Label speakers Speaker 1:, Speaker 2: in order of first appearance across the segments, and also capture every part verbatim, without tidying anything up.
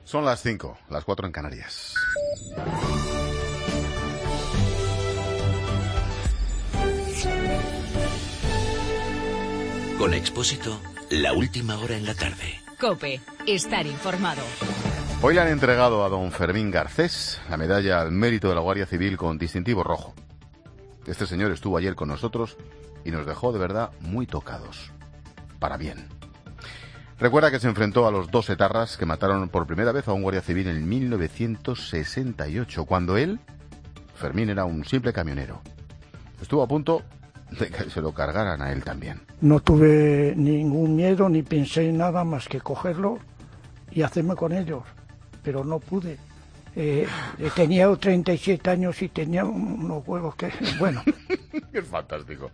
Speaker 1: Son las cinco, las cuatro en Canarias.
Speaker 2: Con Expósito, la última hora en la tarde.
Speaker 3: COPE, estar informado.
Speaker 1: Hoy le han entregado a don Fermín Garcés la medalla al mérito de la Guardia Civil con distintivo rojo. Este señor estuvo ayer con nosotros y nos dejó de verdad muy tocados. Para bien. Recuerda que se enfrentó a los dos etarras que mataron por primera vez a un guardia civil en mil novecientos sesenta y ocho, cuando él, Fermín, era un simple camionero. Estuvo a punto de que se lo cargaran a él también.
Speaker 4: No tuve ningún miedo ni pensé en nada más que cogerlo y hacerme con ellos, pero no pude. Eh, tenía treinta y siete años y tenía unos huevos que, bueno.
Speaker 1: Es fantástico.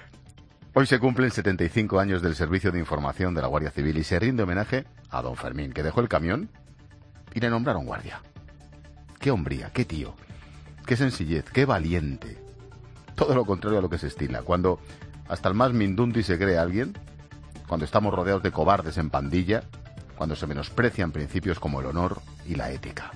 Speaker 1: Hoy se cumplen setenta y cinco años del Servicio de Información de la Guardia Civil y se rinde homenaje a don Fermín, que dejó el camión y le nombraron guardia. Qué hombría, qué tío, qué sencillez, qué valiente. Todo lo contrario a lo que se estila. Cuando hasta el más mindundi se cree alguien, cuando estamos rodeados de cobardes en pandilla, cuando se menosprecian principios como el honor y la ética.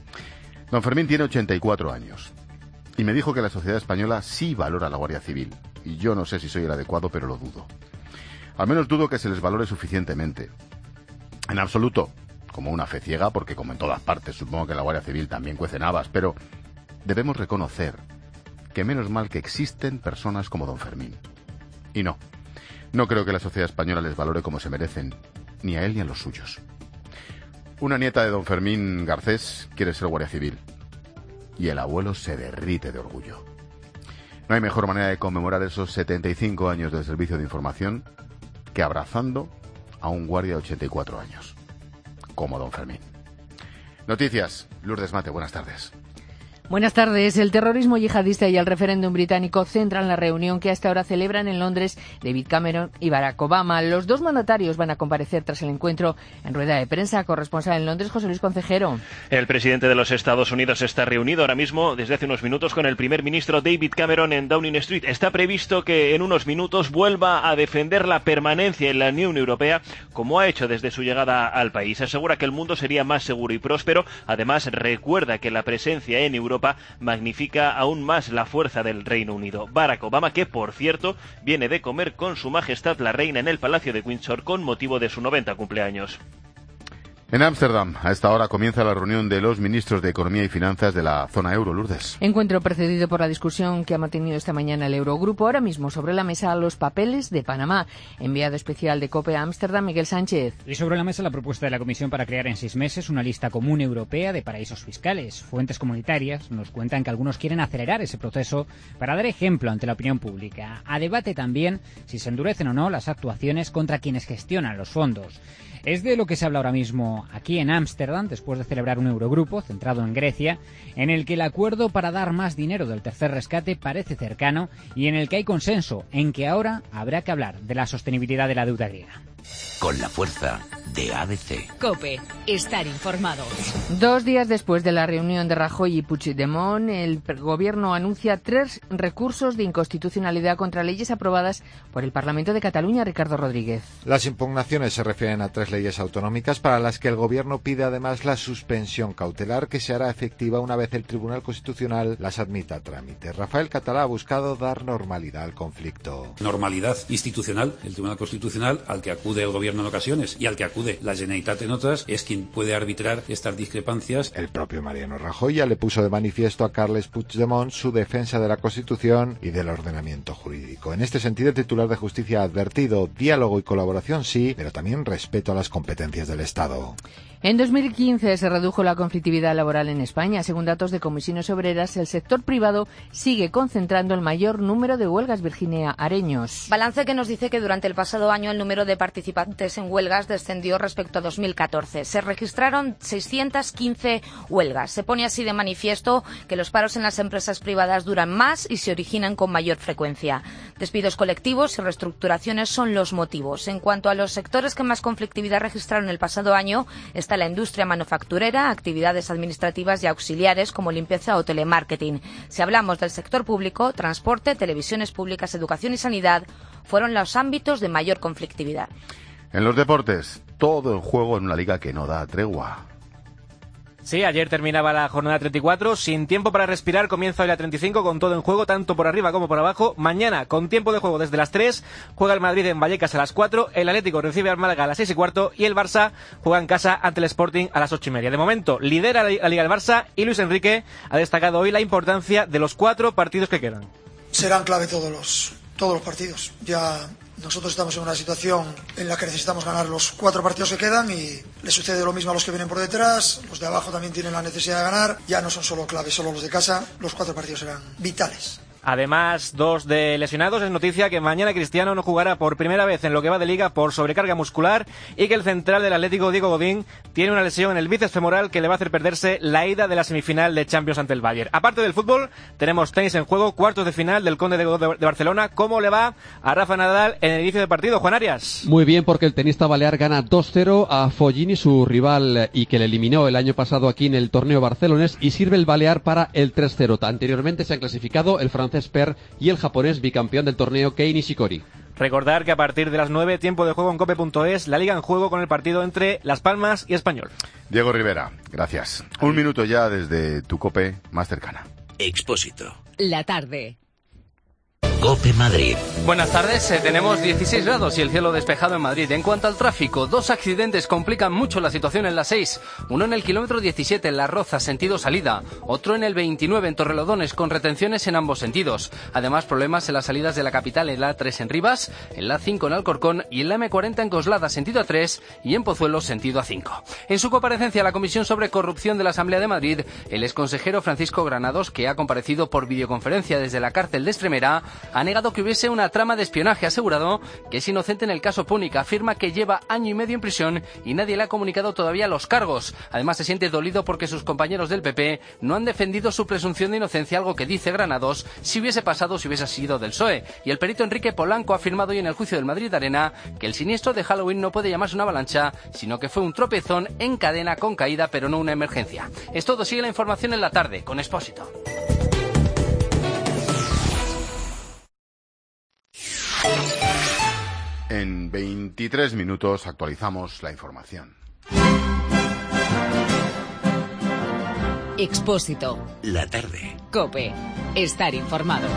Speaker 1: Don Fermín tiene ochenta y cuatro años y me dijo que la sociedad española sí valora a la Guardia Civil. Y yo no sé si soy el adecuado, pero lo dudo. Al menos dudo que se les valore suficientemente. En absoluto, como una fe ciega, porque como en todas partes, supongo que la Guardia Civil también cuece habas, pero debemos reconocer que menos mal que existen personas como don Fermín. Y no, no creo que la sociedad española les valore como se merecen, ni a él ni a los suyos. Una nieta de don Fermín Garcés quiere ser guardia civil, y el abuelo se derrite de orgullo. No hay mejor manera de conmemorar esos setenta y cinco años del Servicio de Información que abrazando a un guardia de ochenta y cuatro años, como don Fermín. Noticias, Lourdes Mate, buenas tardes.
Speaker 3: Buenas tardes. El terrorismo yihadista y el referéndum británico centran la reunión que hasta ahora celebran en Londres David Cameron y Barack Obama. Los dos mandatarios van a comparecer tras el encuentro en rueda de prensa. Corresponsal en Londres, José Luis Concejero.
Speaker 5: El presidente de los Estados Unidos está reunido ahora mismo, desde hace unos minutos, con el primer ministro David Cameron en Downing Street. Está previsto que en unos minutos vuelva a defender la permanencia en la Unión Europea, como ha hecho desde su llegada al país. Asegura que el mundo sería más seguro y próspero. Además, recuerda que la presencia en Europa magnifica aún más la fuerza del Reino Unido. Barack Obama, que por cierto viene de comer con su majestad la reina en el Palacio de Windsor con motivo de su noventa cumpleaños.
Speaker 1: En Ámsterdam, a esta hora comienza la reunión de los ministros de Economía y Finanzas de la zona euro, Lourdes.
Speaker 3: Encuentro precedido por la discusión que ha mantenido esta mañana el Eurogrupo. Ahora mismo sobre la mesa los papeles de Panamá. Enviado especial de COPE a Ámsterdam, Miguel Sánchez.
Speaker 6: Y sobre la mesa la propuesta de la Comisión para crear en seis meses una lista común europea de paraísos fiscales. Fuentes comunitarias nos cuentan que algunos quieren acelerar ese proceso para dar ejemplo ante la opinión pública. A debate también si se endurecen o no las actuaciones contra quienes gestionan los fondos. Es de lo que se habla ahora mismo aquí en Ámsterdam, después de celebrar un Eurogrupo centrado en Grecia, en el que el acuerdo para dar más dinero del tercer rescate parece cercano y en el que hay consenso en que ahora habrá que hablar de la sostenibilidad de la deuda griega.
Speaker 2: Con la fuerza de A B C.
Speaker 3: COPE, estar informado. Dos días después de la reunión de Rajoy y Puigdemont, el gobierno anuncia tres recursos de inconstitucionalidad contra leyes aprobadas por el Parlamento de Cataluña. Ricardo Rodríguez.
Speaker 7: Las impugnaciones se refieren a tres leyes autonómicas para las que el gobierno pide además la suspensión cautelar, que se hará efectiva una vez el Tribunal Constitucional las admita a trámite. Rafael Catalá ha buscado dar normalidad al conflicto.
Speaker 8: Normalidad institucional. El Tribunal Constitucional, al que acude el gobierno en ocasiones y al que acude la Generalitat en otras, es quien puede arbitrar estas discrepancias.
Speaker 7: El propio Mariano Rajoy ya le puso de manifiesto a Carles Puigdemont su defensa de la Constitución y del ordenamiento jurídico. En este sentido, el titular de Justicia ha advertido diálogo y colaboración sí, pero también respeto a las competencias del Estado.
Speaker 3: En dos mil quince se redujo la conflictividad laboral en España. Según datos de Comisiones Obreras, el sector privado sigue concentrando el mayor número de huelgas. Virginia Areños.
Speaker 9: Balance que nos dice que durante el pasado año el número de participantes en huelgas descendió respecto a dos mil catorce. Se registraron seiscientas quince huelgas. Se pone así de manifiesto que los paros en las empresas privadas duran más y se originan con mayor frecuencia. Despidos colectivos y reestructuraciones son los motivos. En cuanto a los sectores que más conflictividad registraron el pasado año, está la industria manufacturera, actividades administrativas y auxiliares como limpieza o telemarketing. Si hablamos del sector público, transporte, televisiones públicas, educación y sanidad fueron los ámbitos de mayor conflictividad.
Speaker 1: En los deportes, todo en juego en una liga que no da tregua.
Speaker 10: Sí, ayer terminaba la jornada treinta y cuatro, sin tiempo para respirar, comienza hoy la treinta y cinco con todo en juego, tanto por arriba como por abajo. Mañana, con tiempo de juego desde las tres, juega el Madrid en Vallecas a las cuatro, el Atlético recibe al Málaga a las seis y cuarto y el Barça juega en casa ante el Sporting a las ocho y media. De momento, lidera la Liga del Barça y Luis Enrique ha destacado hoy la importancia de los cuatro partidos que quedan.
Speaker 11: Serán clave todos los, todos los partidos. Ya nosotros estamos en una situación en la que necesitamos ganar los cuatro partidos que quedan y le sucede lo mismo a los que vienen por detrás. Los de abajo también tienen la necesidad de ganar. Ya no son solo claves, solo los de casa. Los cuatro partidos serán vitales.
Speaker 10: Además, dos de lesionados. Es noticia que mañana Cristiano no jugará por primera vez en lo que va de Liga por sobrecarga muscular y que el central del Atlético, Diego Godín, tiene una lesión en el bíceps femoral que le va a hacer perderse la ida de la semifinal de Champions ante el Bayern. Aparte del fútbol, tenemos tenis en juego, cuartos de final del Conde de Godó de Barcelona. ¿Cómo le va a Rafa Nadal en el inicio del partido, Juan Arias?
Speaker 12: Muy bien, porque el tenista balear gana dos cero a Fognini, su rival y que le eliminó el año pasado aquí en el torneo barcelonés, y sirve el balear para el tres cero. Anteriormente se han clasificado el francés Per y el japonés bicampeón del torneo Kei Nishikori.
Speaker 10: Recordar que a partir de las nueve, tiempo de juego en cope punto es, la Liga en juego con el partido entre Las Palmas y Español.
Speaker 1: Diego Rivera, gracias. Un minuto ya desde tu cope más cercana.
Speaker 2: Expósito.
Speaker 13: La tarde.
Speaker 2: Cope Madrid.
Speaker 14: Buenas tardes, eh, tenemos dieciséis grados y el cielo despejado en Madrid. En cuanto al tráfico, dos accidentes complican mucho la situación en la seis. Uno en el kilómetro diecisiete en La Roza, sentido salida. Otro en el veintinueve en Torrelodones, con retenciones en ambos sentidos. Además, problemas en las salidas de la capital en la A tres en Rivas, en la A cinco en Alcorcón y en la eme cuarenta en Coslada, sentido A tres, y en Pozuelo, sentido A cinco. En su comparecencia a la Comisión sobre Corrupción de la Asamblea de Madrid, el exconsejero Francisco Granados, que ha comparecido por videoconferencia desde la cárcel de Extremera, ha negado que hubiese una trama de espionaje. Ha asegurado que es inocente en el caso Púnica. Afirma que lleva año y medio en prisión y nadie le ha comunicado todavía los cargos. Además, se siente dolido porque sus compañeros del P P no han defendido su presunción de inocencia, algo que dice Granados si hubiese pasado si hubiese sido del P S O E. Y el perito Enrique Polanco ha afirmado hoy en el juicio del Madrid Arena que el siniestro de Halloween no puede llamarse una avalancha, sino que fue un tropezón en cadena con caída, pero no una emergencia. Es todo. Sigue la información en la tarde con Expósito.
Speaker 1: En veintitrés minutos actualizamos la información.
Speaker 13: Expósito.
Speaker 2: La tarde.
Speaker 13: COPE. Estar informado.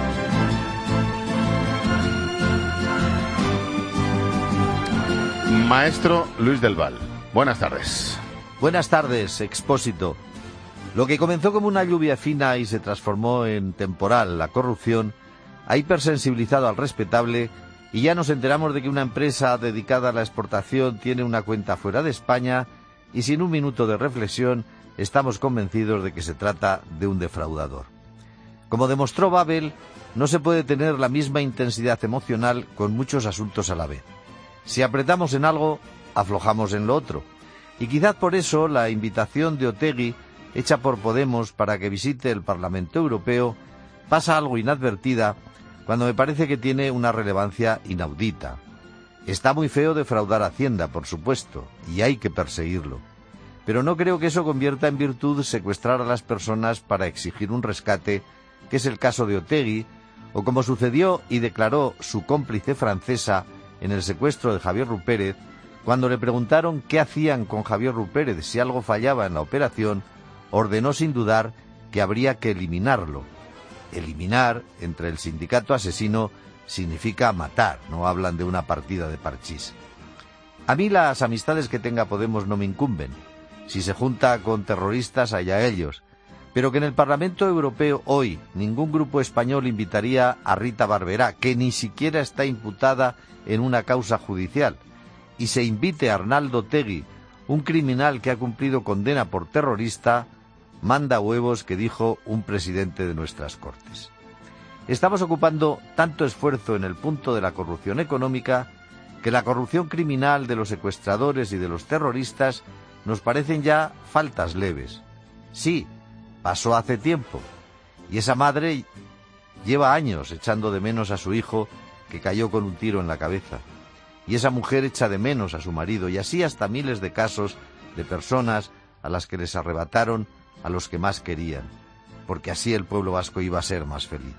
Speaker 1: Maestro Luis del Val, buenas tardes.
Speaker 15: Buenas tardes, Expósito. Lo que comenzó como una lluvia fina y se transformó en temporal, la corrupción, ha hipersensibilizado al respetable y ya nos enteramos de que una empresa dedicada a la exportación tiene una cuenta fuera de España y sin un minuto de reflexión estamos convencidos de que se trata de un defraudador. Como demostró Babel, no se puede tener la misma intensidad emocional con muchos asuntos a la vez. Si apretamos en algo, aflojamos en lo otro. Y quizás por eso la invitación de Otegi, hecha por Podemos para que visite el Parlamento Europeo, pasa algo inadvertida cuando me parece que tiene una relevancia inaudita. Está muy feo defraudar a Hacienda, por supuesto, y hay que perseguirlo. Pero no creo que eso convierta en virtud secuestrar a las personas para exigir un rescate, que es el caso de Otegi, o como sucedió y declaró su cómplice francesa en el secuestro de Javier Rupérez, cuando le preguntaron qué hacían con Javier Rupérez si algo fallaba en la operación, ordenó sin dudar que habría que eliminarlo. Eliminar, entre el sindicato asesino, significa matar, no hablan de una partida de parchís. A mí las amistades que tenga Podemos no me incumben. Si se junta con terroristas, allá ellos. Pero que en el Parlamento Europeo hoy ningún grupo español invitaría a Rita Barberá, que ni siquiera está imputada en una causa judicial, y se invite a Arnaldo Otegi, un criminal que ha cumplido condena por terrorista, manda huevos, que dijo un presidente de nuestras Cortes. Estamos ocupando tanto esfuerzo en el punto de la corrupción económica que la corrupción criminal de los secuestradores y de los terroristas nos parecen ya faltas leves. Sí, pasó hace tiempo, y esa madre lleva años echando de menos a su hijo que cayó con un tiro en la cabeza, y esa mujer echa de menos a su marido, y así hasta miles de casos de personas a las que les arrebataron a los que más querían, porque así el pueblo vasco iba a ser más feliz.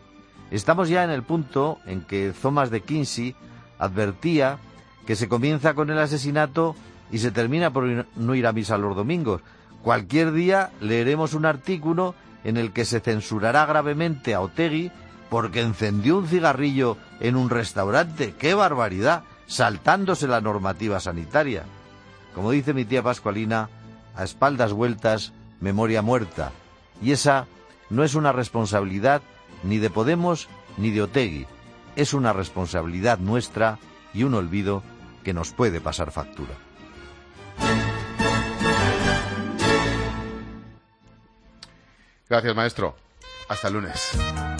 Speaker 15: Estamos ya en el punto en que Thomas de Quincey advertía que se comienza con el asesinato y se termina por no ir a misa los domingos, Cualquier día leeremos un artículo en el que se censurará gravemente a Otegi porque encendió un cigarrillo en un restaurante. ¡Qué barbaridad! Saltándose la normativa sanitaria. Como dice mi tía Pascualina, a espaldas vueltas, memoria muerta. Y esa no es una responsabilidad ni de Podemos ni de Otegi. Es una responsabilidad nuestra y un olvido que nos puede pasar factura.
Speaker 1: Gracias, maestro. Hasta el lunes.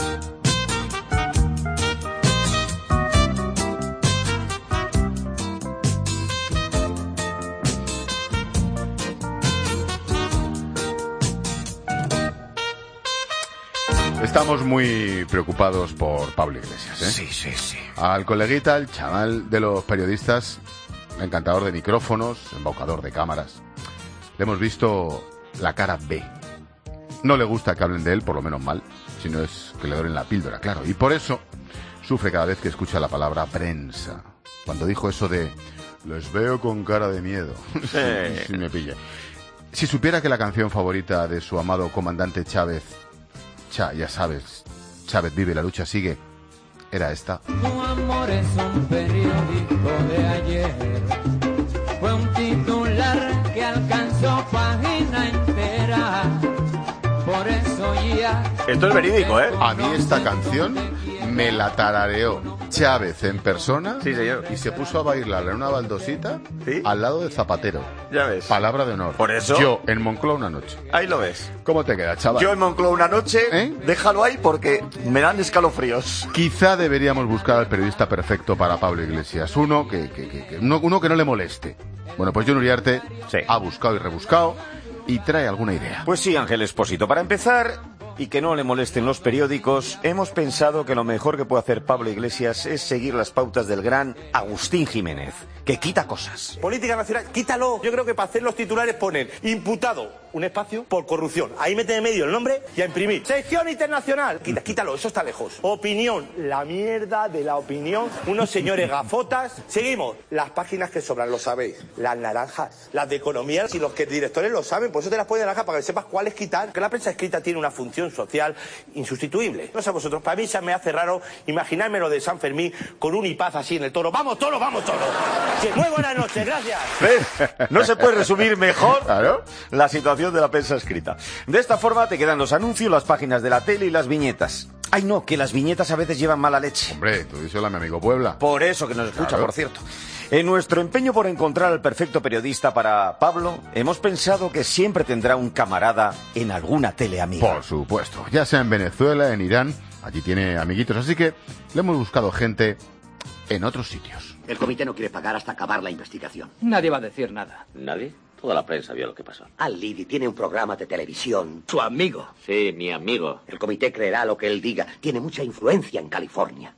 Speaker 1: Estamos muy preocupados por Pablo Iglesias, ¿eh?
Speaker 15: Sí, sí, sí.
Speaker 1: Al coleguita, el chaval de los periodistas, encantador de micrófonos, embaucador de cámaras, le hemos visto la cara B. No le gusta que hablen de él, por lo menos mal, si no es que le doren la píldora, claro. Y por eso sufre cada vez que escucha la palabra prensa. Cuando dijo eso de les veo con cara de miedo,
Speaker 16: Sí.
Speaker 1: si me pilla. Si supiera que la canción favorita de su amado comandante Chávez, Cha, ya sabes, Chávez vive, la lucha sigue, era esta.
Speaker 17: Tu amor es un periódico de ayer. Fue un titular que alcanzó página entera. Por eso ya...
Speaker 16: Esto es verídico, ¿eh?
Speaker 1: A mí esta canción me la tarareó Chávez en persona.
Speaker 16: Sí, señor.
Speaker 1: Y se puso a bailar en una baldosita,
Speaker 16: ¿sí?,
Speaker 1: al lado de Zapatero.
Speaker 16: Ya ves.
Speaker 1: Palabra de honor.
Speaker 16: Por eso...
Speaker 1: Yo en Moncloa una noche.
Speaker 16: Ahí lo ves.
Speaker 1: ¿Cómo te queda, chaval?
Speaker 16: Yo en Moncloa una noche, ¿eh? Déjalo ahí porque me dan escalofríos.
Speaker 1: Quizá deberíamos buscar al periodista perfecto para Pablo Iglesias. Uno que, que, que, que uno, uno que no le moleste. Bueno, pues Jon Uriarte sí. ha buscado y rebuscado y trae alguna idea.
Speaker 16: Pues sí, Ángel Expósito. Para empezar, y que no le molesten los periódicos, hemos pensado que lo mejor que puede hacer Pablo Iglesias es seguir las pautas del gran Agustín Jiménez, que quita cosas.
Speaker 18: Política nacional, quítalo. Yo creo que para hacer los titulares poner imputado, un espacio, por corrupción. Ahí mete en medio el nombre y a imprimir. Sección internacional. Quita, quítalo, eso está lejos. Opinión, la mierda de la opinión. Unos señores gafotas. Seguimos. Las páginas que sobran, lo sabéis. Las naranjas, las de economía, si los que directores lo saben, por eso te las pones naranja para que sepas cuál es quitar. Que la prensa escrita tiene una función social insustituible. No sé vosotros, para mí se me hace raro imaginármelo de San Fermín con un hipaz así en el toro. ¡Vamos, toro, vamos, toro! Sí, muy buenas noches, gracias.
Speaker 16: ¿Ves? No se puede resumir mejor ¿Claro? la situación de la prensa escrita. De esta forma te quedan los anuncios, las páginas de la tele y las viñetas. Ay, no, que las viñetas a veces llevan mala leche.
Speaker 1: Hombre, tú díselo a mi amigo Puebla.
Speaker 16: Por eso que nos escucha,
Speaker 1: claro.
Speaker 16: por cierto. En nuestro empeño por encontrar al perfecto periodista para Pablo, hemos pensado que siempre tendrá un camarada en alguna tele amiga.
Speaker 1: Por supuesto, ya sea en Venezuela, en Irán, allí tiene amiguitos, así que le hemos buscado gente en otros sitios.
Speaker 19: El comité no quiere pagar hasta acabar la investigación.
Speaker 20: Nadie va a decir nada.
Speaker 19: ¿Nadie?
Speaker 20: Toda la prensa vio lo que pasó.
Speaker 19: Al-Lidi tiene un programa de televisión.
Speaker 20: Su amigo.
Speaker 19: Sí, mi amigo. El comité creerá lo que él diga. Tiene mucha influencia en California.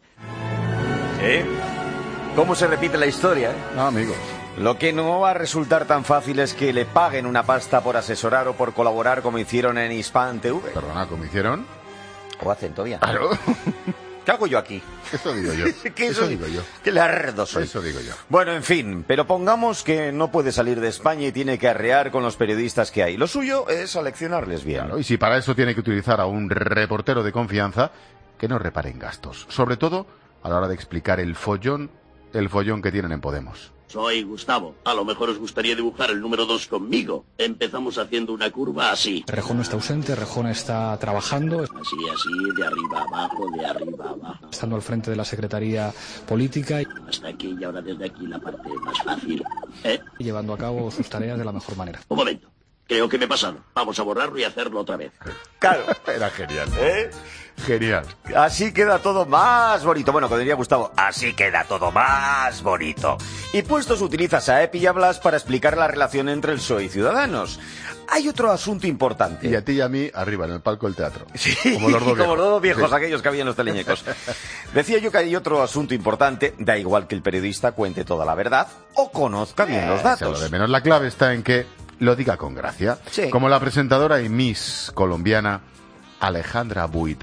Speaker 16: ¿Eh? ¿Cómo se repite la historia? Eh?
Speaker 1: No, amigo.
Speaker 16: Lo que no va a resultar tan fácil es que le paguen una pasta por asesorar o por colaborar como hicieron en Hispan T V.
Speaker 1: Perdona, ¿cómo hicieron?
Speaker 16: O hacen todavía.
Speaker 1: Claro.
Speaker 16: ¿Qué hago yo aquí?
Speaker 1: Eso digo yo.
Speaker 16: ¿Qué
Speaker 1: eso
Speaker 16: soy?
Speaker 1: digo yo.
Speaker 16: Qué lardo soy.
Speaker 1: Eso digo yo.
Speaker 16: Bueno, en fin, pero pongamos que no puede salir de España y tiene que arrear con los periodistas que hay. Lo suyo es seleccionarles bien.
Speaker 1: Claro, y si para eso tiene que utilizar a un reportero de confianza, que no repare en gastos. Sobre todo a la hora de explicar el follón, el follón que tienen en Podemos.
Speaker 21: Soy Gustavo. A lo mejor os gustaría dibujar el número dos conmigo. Empezamos haciendo una curva así.
Speaker 22: Rejón está ausente, Rejón está trabajando.
Speaker 21: Así, así, de arriba abajo, de arriba abajo.
Speaker 22: Estando al frente de la Secretaría Política.
Speaker 21: Hasta aquí y ahora desde aquí la parte más fácil. ¿Eh?
Speaker 22: Llevando a cabo sus tareas de la mejor manera.
Speaker 21: Un momento. Creo que me he pasado. Vamos a borrarlo y hacerlo otra vez.
Speaker 16: Claro.
Speaker 1: Era genial.
Speaker 16: ¿Eh?
Speaker 1: Genial.
Speaker 16: Así queda todo más bonito. Bueno, como diría Gustavo, así queda todo más bonito. Y puestos utilizas a Epi y a Blas para explicar la relación entre el P S O E y Ciudadanos. Hay otro asunto importante.
Speaker 1: Y a ti y a mí, arriba, en el palco del teatro.
Speaker 16: Sí,
Speaker 1: como los dos viejos,
Speaker 16: como los dos viejos
Speaker 1: sí.
Speaker 16: aquellos que había en los teleñecos. Decía yo que hay otro asunto importante. Da igual que el periodista cuente toda la verdad o conozca bien los datos.
Speaker 1: Lo de menos la clave está en que lo diga con gracia.
Speaker 16: Sí.
Speaker 1: Como la presentadora y Miss colombiana Alejandra Buitrago.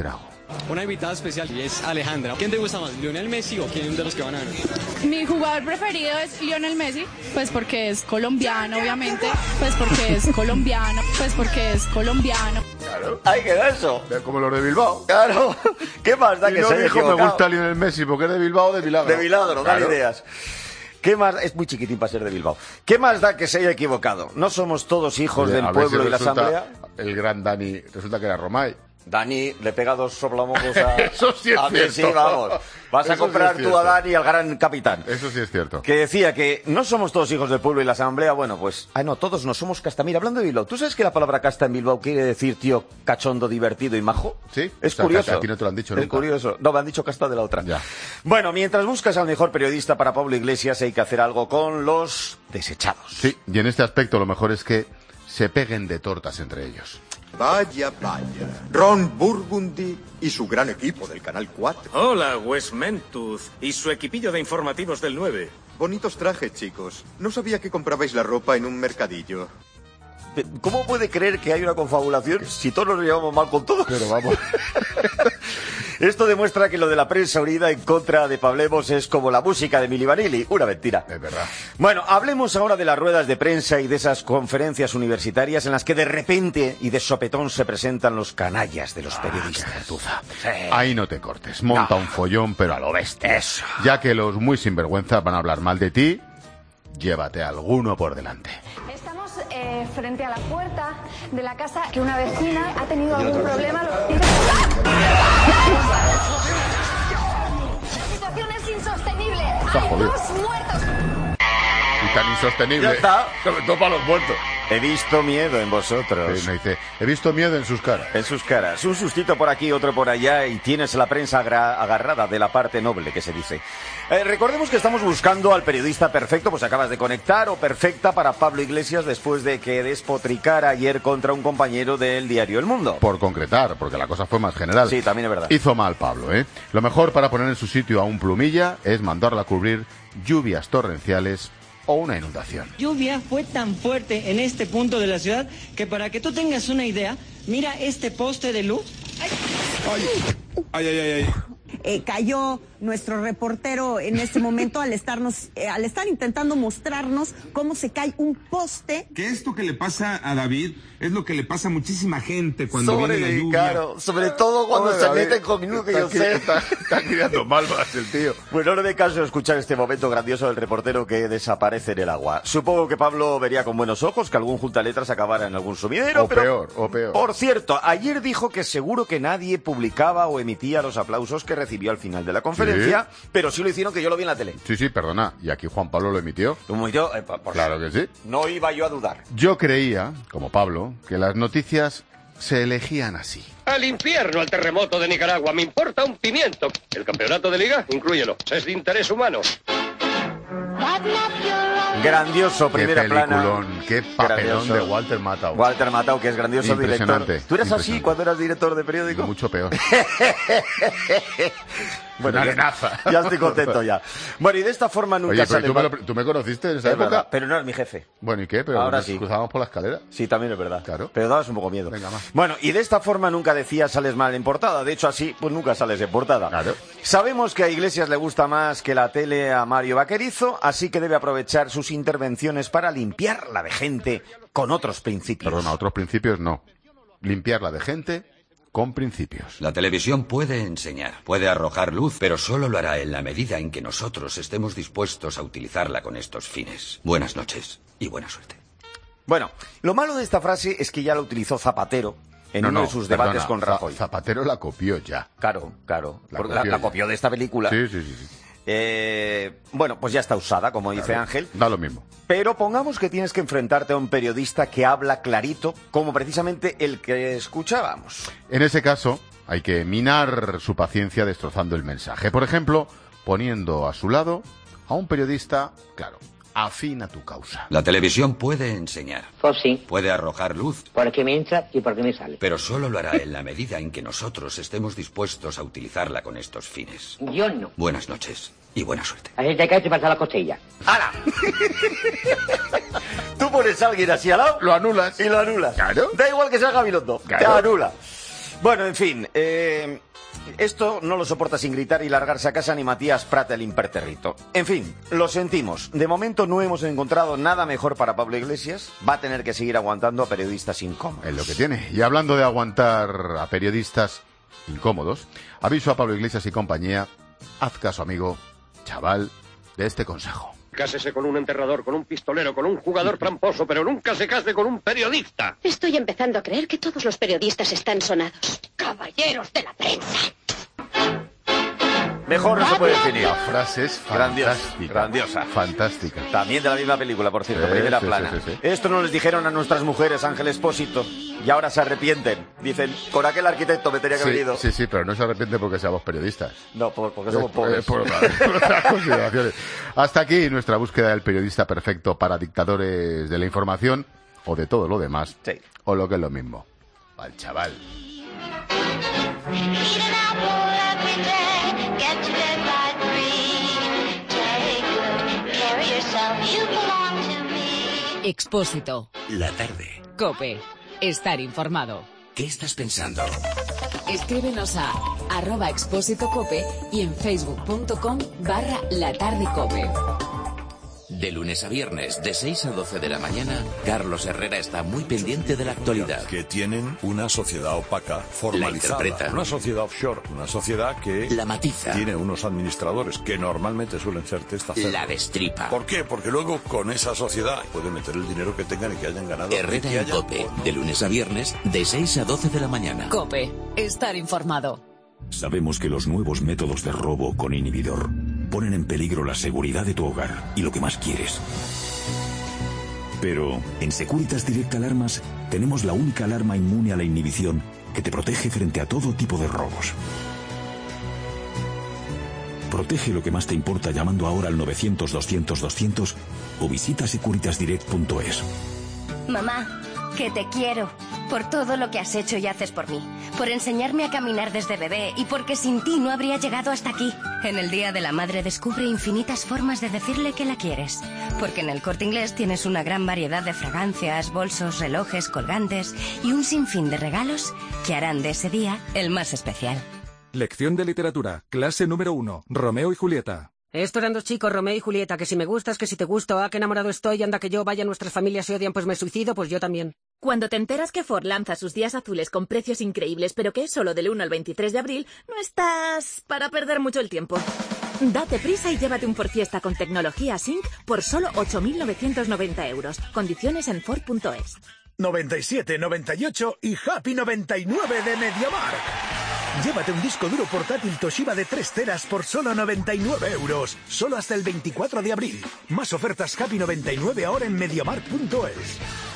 Speaker 4: Una invitada especial y es Alejandra. ¿Quién te gusta más, Lionel Messi o quién de los que van a ganar?
Speaker 5: Mi jugador preferido es Lionel Messi, pues porque es colombiano, obviamente, pues porque es colombiano, pues porque es colombiano.
Speaker 16: Claro. Ahí queda eso.
Speaker 1: Como los de Bilbao.
Speaker 16: Claro. ¿Qué más da
Speaker 1: y
Speaker 16: que
Speaker 1: no
Speaker 16: se haya
Speaker 1: dijo,
Speaker 16: equivocado?
Speaker 1: me gusta Lionel Messi porque es de Bilbao o de Milagro.
Speaker 16: De Milagro,
Speaker 1: claro.
Speaker 16: Dale ideas. ¿Qué más? Es muy chiquitín para ser de Bilbao. ¿Qué más da que se haya equivocado? ¿No somos todos hijos
Speaker 1: Oye,
Speaker 16: del
Speaker 1: a ver
Speaker 16: pueblo
Speaker 1: si
Speaker 16: y la
Speaker 1: resulta
Speaker 16: asamblea?
Speaker 1: El gran Dani, resulta que era Romay.
Speaker 16: Dani le pega dos soplamocos a...
Speaker 1: Eso sí es
Speaker 16: a
Speaker 1: cierto.
Speaker 16: Sí, vamos. Vas
Speaker 1: Eso
Speaker 16: a comprar
Speaker 1: sí es
Speaker 16: tú a
Speaker 1: cierto.
Speaker 16: Dani, al gran capitán.
Speaker 1: Eso sí es cierto.
Speaker 16: Que decía que no somos todos hijos del pueblo y la asamblea. Bueno, pues... Ah, no, todos no somos casta. Mira, hablando de Bilbao, ¿tú sabes que la palabra casta en Bilbao quiere decir tío cachondo, divertido y majo?
Speaker 1: Sí.
Speaker 16: Es
Speaker 1: O sea,
Speaker 16: curioso.
Speaker 1: que a ti no te lo han dicho
Speaker 16: Es
Speaker 1: nunca.
Speaker 16: curioso. No, me han dicho casta de la otra.
Speaker 1: Ya.
Speaker 16: Bueno, mientras buscas al mejor periodista para Pablo Iglesias, hay que hacer algo con los desechados.
Speaker 1: Sí, y en este aspecto lo mejor es que se peguen de tortas entre ellos.
Speaker 23: Vaya, vaya. Ron Burgundy y su gran equipo del Canal cuatro.
Speaker 24: Hola, Wes Mentuz y su equipillo de informativos del nueve.
Speaker 23: Bonitos trajes, chicos. No sabía que comprabais la ropa en un mercadillo.
Speaker 16: ¿Cómo puede creer que hay una confabulación si todos nos llevamos mal con todos?
Speaker 1: Pero vamos.
Speaker 16: Esto demuestra que lo de la prensa unida en contra de Pablemos es como la música de Milli Vanilli, una mentira.
Speaker 1: Es verdad.
Speaker 16: Bueno, hablemos ahora de las ruedas de prensa y de esas conferencias universitarias en las que de repente y de sopetón se presentan los canallas de los
Speaker 1: Ah,
Speaker 16: periodistas.
Speaker 1: Sí. Ahí no te cortes. Monta no. un follón, pero a lo bestia. Eso. Ya que los muy sinvergüenza van a hablar mal de ti, llévate a alguno por delante.
Speaker 25: Estamos eh, frente a la puerta de la casa que una vecina ha tenido algún problema. La situación es insostenible. Hay dos muertos.
Speaker 1: Y tan insostenible.
Speaker 16: Ya está.
Speaker 1: Sobre todo para los muertos.
Speaker 16: He visto miedo en vosotros.
Speaker 1: Sí, me dice, he visto miedo en sus caras.
Speaker 16: En sus caras. Un sustito por aquí, otro por allá y tienes la prensa agarrada de la parte noble que se dice. Eh, recordemos que estamos buscando al periodista perfecto, pues acabas de conectar, o perfecta para Pablo Iglesias después de que despotricara ayer contra un compañero del diario El Mundo.
Speaker 1: Por concretar, porque la cosa fue más general.
Speaker 16: Sí, también es verdad.
Speaker 1: Hizo mal Pablo, ¿eh? Lo mejor para poner en su sitio a un plumilla es mandarla a cubrir lluvias torrenciales o una inundación.
Speaker 26: Lluvia fue tan fuerte en este punto de la ciudad que para que tú tengas una idea, mira este poste de luz. ¡Ay!
Speaker 27: Ay, ay, ay, ay.
Speaker 28: Eh, cayó nuestro reportero en este momento al estarnos, eh, al estar intentando mostrarnos cómo se cae un poste.
Speaker 27: Que esto que le pasa a David es lo que le pasa a muchísima gente cuando
Speaker 16: sobre,
Speaker 27: viene la lluvia.
Speaker 16: Claro, sobre todo cuando Hombre, se David, meten conmigo que yo sé.
Speaker 1: Está, está criando malvas el tío.
Speaker 16: Bueno, no me canso de escuchar este momento grandioso del reportero que desaparece en el agua. Supongo que Pablo vería con buenos ojos que algún juntaletras acabara en algún sumidero.
Speaker 1: O
Speaker 16: pero,
Speaker 1: peor, o peor.
Speaker 16: Por cierto, ayer dijo que seguro que nadie publicaba o emitía los aplausos que recibió al final de la conferencia, ¿sí? Pero sí lo hicieron, que yo lo vi en la tele.
Speaker 1: Sí, sí, perdona. ¿Y aquí Juan Pablo lo emitió?
Speaker 16: ¿Lo emitió? Eh, por...
Speaker 1: Claro que sí.
Speaker 16: No iba yo a dudar.
Speaker 1: Yo creía, como Pablo, que las noticias se elegían así.
Speaker 29: Al infierno, al terremoto de Nicaragua, me importa un pimiento. El campeonato de liga, inclúyelo, es de interés humano.
Speaker 16: Grandioso, primera
Speaker 1: qué
Speaker 16: plana.
Speaker 1: Qué papelón grandioso. De Walter Matthau.
Speaker 16: Walter Matthau, que es grandioso
Speaker 1: impresionante,
Speaker 16: director. ¿Tú eras así cuando eras director de periódico?
Speaker 1: Mucho peor.
Speaker 16: Bueno,
Speaker 1: una
Speaker 16: ya, ya estoy contento ya. Bueno, y de esta forma nunca
Speaker 1: Oye,
Speaker 16: sale...
Speaker 1: ¿tú me, lo, ¿tú me conociste en esa
Speaker 16: es
Speaker 1: época?
Speaker 16: Verdad, pero no eras mi jefe.
Speaker 1: Bueno, ¿y qué? Pero
Speaker 16: ahora
Speaker 1: nos
Speaker 16: sí.
Speaker 1: cruzábamos por la escalera.
Speaker 16: Sí, también es verdad.
Speaker 1: Claro.
Speaker 16: Pero dabas un poco miedo.
Speaker 1: Venga, más.
Speaker 16: Bueno, y de esta forma nunca decías sales mal en portada. De hecho, así, pues nunca sales en portada.
Speaker 1: Claro.
Speaker 16: Sabemos que a Iglesias le gusta más que la tele a Mario Vaquerizo, así que debe aprovechar sus intervenciones para limpiarla de gente con otros principios.
Speaker 1: Perdona, otros principios no. Limpiarla de gente con principios.
Speaker 2: La televisión puede enseñar, puede arrojar luz, pero solo lo hará en la medida en que nosotros estemos dispuestos a utilizarla con estos fines. Buenas noches y buena suerte.
Speaker 16: Bueno, lo malo de esta frase es que ya la utilizó Zapatero en
Speaker 1: no,
Speaker 16: uno
Speaker 1: no,
Speaker 16: de sus
Speaker 1: perdona,
Speaker 16: debates con Rajoy.
Speaker 1: Zapatero la copió ya.
Speaker 16: Claro, claro.
Speaker 1: La
Speaker 16: Porque
Speaker 1: copió,
Speaker 16: la, la copió de esta película.
Speaker 1: Sí, sí, sí. sí.
Speaker 16: Eh, bueno, pues ya está usada, como dice
Speaker 1: claro,
Speaker 16: Ángel.
Speaker 1: Da lo mismo.
Speaker 16: Pero pongamos que tienes que enfrentarte a un periodista que habla clarito, como precisamente el que escuchábamos.
Speaker 1: En ese caso, hay que minar su paciencia destrozando el mensaje. Por ejemplo, poniendo a su lado a un periodista, claro, afín a tu causa.
Speaker 2: La televisión puede enseñar.
Speaker 19: Pues sí.
Speaker 2: Puede arrojar luz.
Speaker 19: Porque me entra y porque me sale.
Speaker 2: Pero solo lo hará en la medida en que nosotros estemos dispuestos a utilizarla con estos fines.
Speaker 19: Yo no.
Speaker 2: Buenas noches y buena suerte.
Speaker 19: Así te caes y te pasa la costilla.
Speaker 16: ¡Hala! Tú pones a alguien así al lado,
Speaker 1: lo anulas.
Speaker 16: Y lo anulas.
Speaker 1: Claro.
Speaker 16: Da igual que sea Gabilondo.
Speaker 1: Claro.
Speaker 16: Te anula. Bueno, en fin. Eh, Esto no lo soporta sin gritar y largarse a casa ni Matías Prat el imperterrito. En fin, lo sentimos. De momento no hemos encontrado nada mejor para Pablo Iglesias. Va a tener que seguir aguantando a periodistas incómodos.
Speaker 1: Es lo que tiene. Y hablando de aguantar a periodistas incómodos, aviso a Pablo Iglesias y compañía, haz caso, amigo, chaval, de este consejo.
Speaker 29: Cásese con un enterrador, con un pistolero, con un jugador tramposo, pero nunca se case con un periodista.
Speaker 3: Estoy empezando a creer que todos los periodistas están sonados. Caballeros de la prensa.
Speaker 16: Mejor no se puede definir.
Speaker 1: La frase es
Speaker 16: grandiosa.
Speaker 1: fantástica.
Speaker 16: Grandiosa.
Speaker 1: Fantástica.
Speaker 16: También de la misma película, por cierto,
Speaker 1: Sí,
Speaker 16: primera
Speaker 1: sí,
Speaker 16: plana.
Speaker 1: sí, sí, sí.
Speaker 16: Esto no les dijeron a nuestras mujeres, Ángel Expósito, y ahora se arrepienten. Dicen, con aquel arquitecto me tenía que
Speaker 1: Sí,
Speaker 16: haber ido.
Speaker 1: sí, sí, pero no se arrepiente porque seamos periodistas.
Speaker 16: No, por- porque
Speaker 1: Es-
Speaker 16: somos pobres.
Speaker 1: es por, otra- por otras consideraciones. Hasta aquí nuestra búsqueda del periodista perfecto para dictadores de la información o de todo lo demás.
Speaker 16: Sí.
Speaker 1: O lo que es lo mismo. Al chaval.
Speaker 13: Expósito.
Speaker 2: La tarde.
Speaker 13: Cope. Estar informado.
Speaker 2: ¿Qué estás pensando?
Speaker 13: Escríbenos a arroba expósito cope y en facebook.com barra la tarde cope.
Speaker 2: De lunes a viernes, de seis a doce de la mañana, Carlos Herrera está muy pendiente de la actualidad.
Speaker 6: Que tienen una sociedad opaca, formalizada.
Speaker 2: La interpreta.
Speaker 6: Una sociedad offshore, una sociedad que...
Speaker 2: La matiza.
Speaker 6: Tiene unos administradores que normalmente suelen ser testaferros.
Speaker 2: La destripa.
Speaker 6: ¿Por qué? Porque luego con esa sociedad pueden meter el dinero que tengan y que hayan ganado.
Speaker 2: Herrera
Speaker 6: y que
Speaker 2: en
Speaker 6: hayan-
Speaker 2: Cope, de lunes a viernes, de seis a doce de la mañana.
Speaker 13: Cope. Estar informado.
Speaker 7: Sabemos que los nuevos métodos de robo con inhibidor ponen en peligro la seguridad de tu hogar y lo que más quieres. Pero en Securitas Direct Alarmas tenemos la única alarma inmune a la inhibición que te protege frente a todo tipo de robos. Protege lo que más te importa llamando ahora al novecientos doscientos doscientos o visita securitas direct punto es.
Speaker 8: Mamá, que te quiero. Por todo lo que has hecho y haces por mí. Por enseñarme a caminar desde bebé y porque sin ti no habría llegado hasta aquí. En el Día de la Madre descubre infinitas formas de decirle que la quieres. Porque en el Corte Inglés tienes una gran variedad de fragancias, bolsos, relojes, colgantes y un sinfín de regalos que harán de ese día el más especial.
Speaker 9: Lección de literatura, clase número uno, Romeo y Julieta.
Speaker 10: Esto eran dos chicos, Romeo y Julieta, que si me gustas, que si te gusto, ah, que enamorado estoy, anda que yo, vaya, nuestras familias se odian, pues me suicido, pues yo también.
Speaker 11: Cuando te enteras que Ford lanza sus días azules con precios increíbles, pero que es solo del uno al veintitrés de abril, no estás para perder mucho el tiempo. Date prisa y llévate un Ford Fiesta con tecnología Sync por solo ocho mil novecientos noventa euros. Condiciones en Ford punto es.
Speaker 12: noventa y siete, noventa y ocho y Happy noventa y nueve de MediaMarkt. Llévate un disco duro portátil Toshiba de tres teras por solo noventa y nueve euros. Solo hasta el veinticuatro de abril. Más ofertas Happy noventa y nueve ahora en MediaMarkt punto es.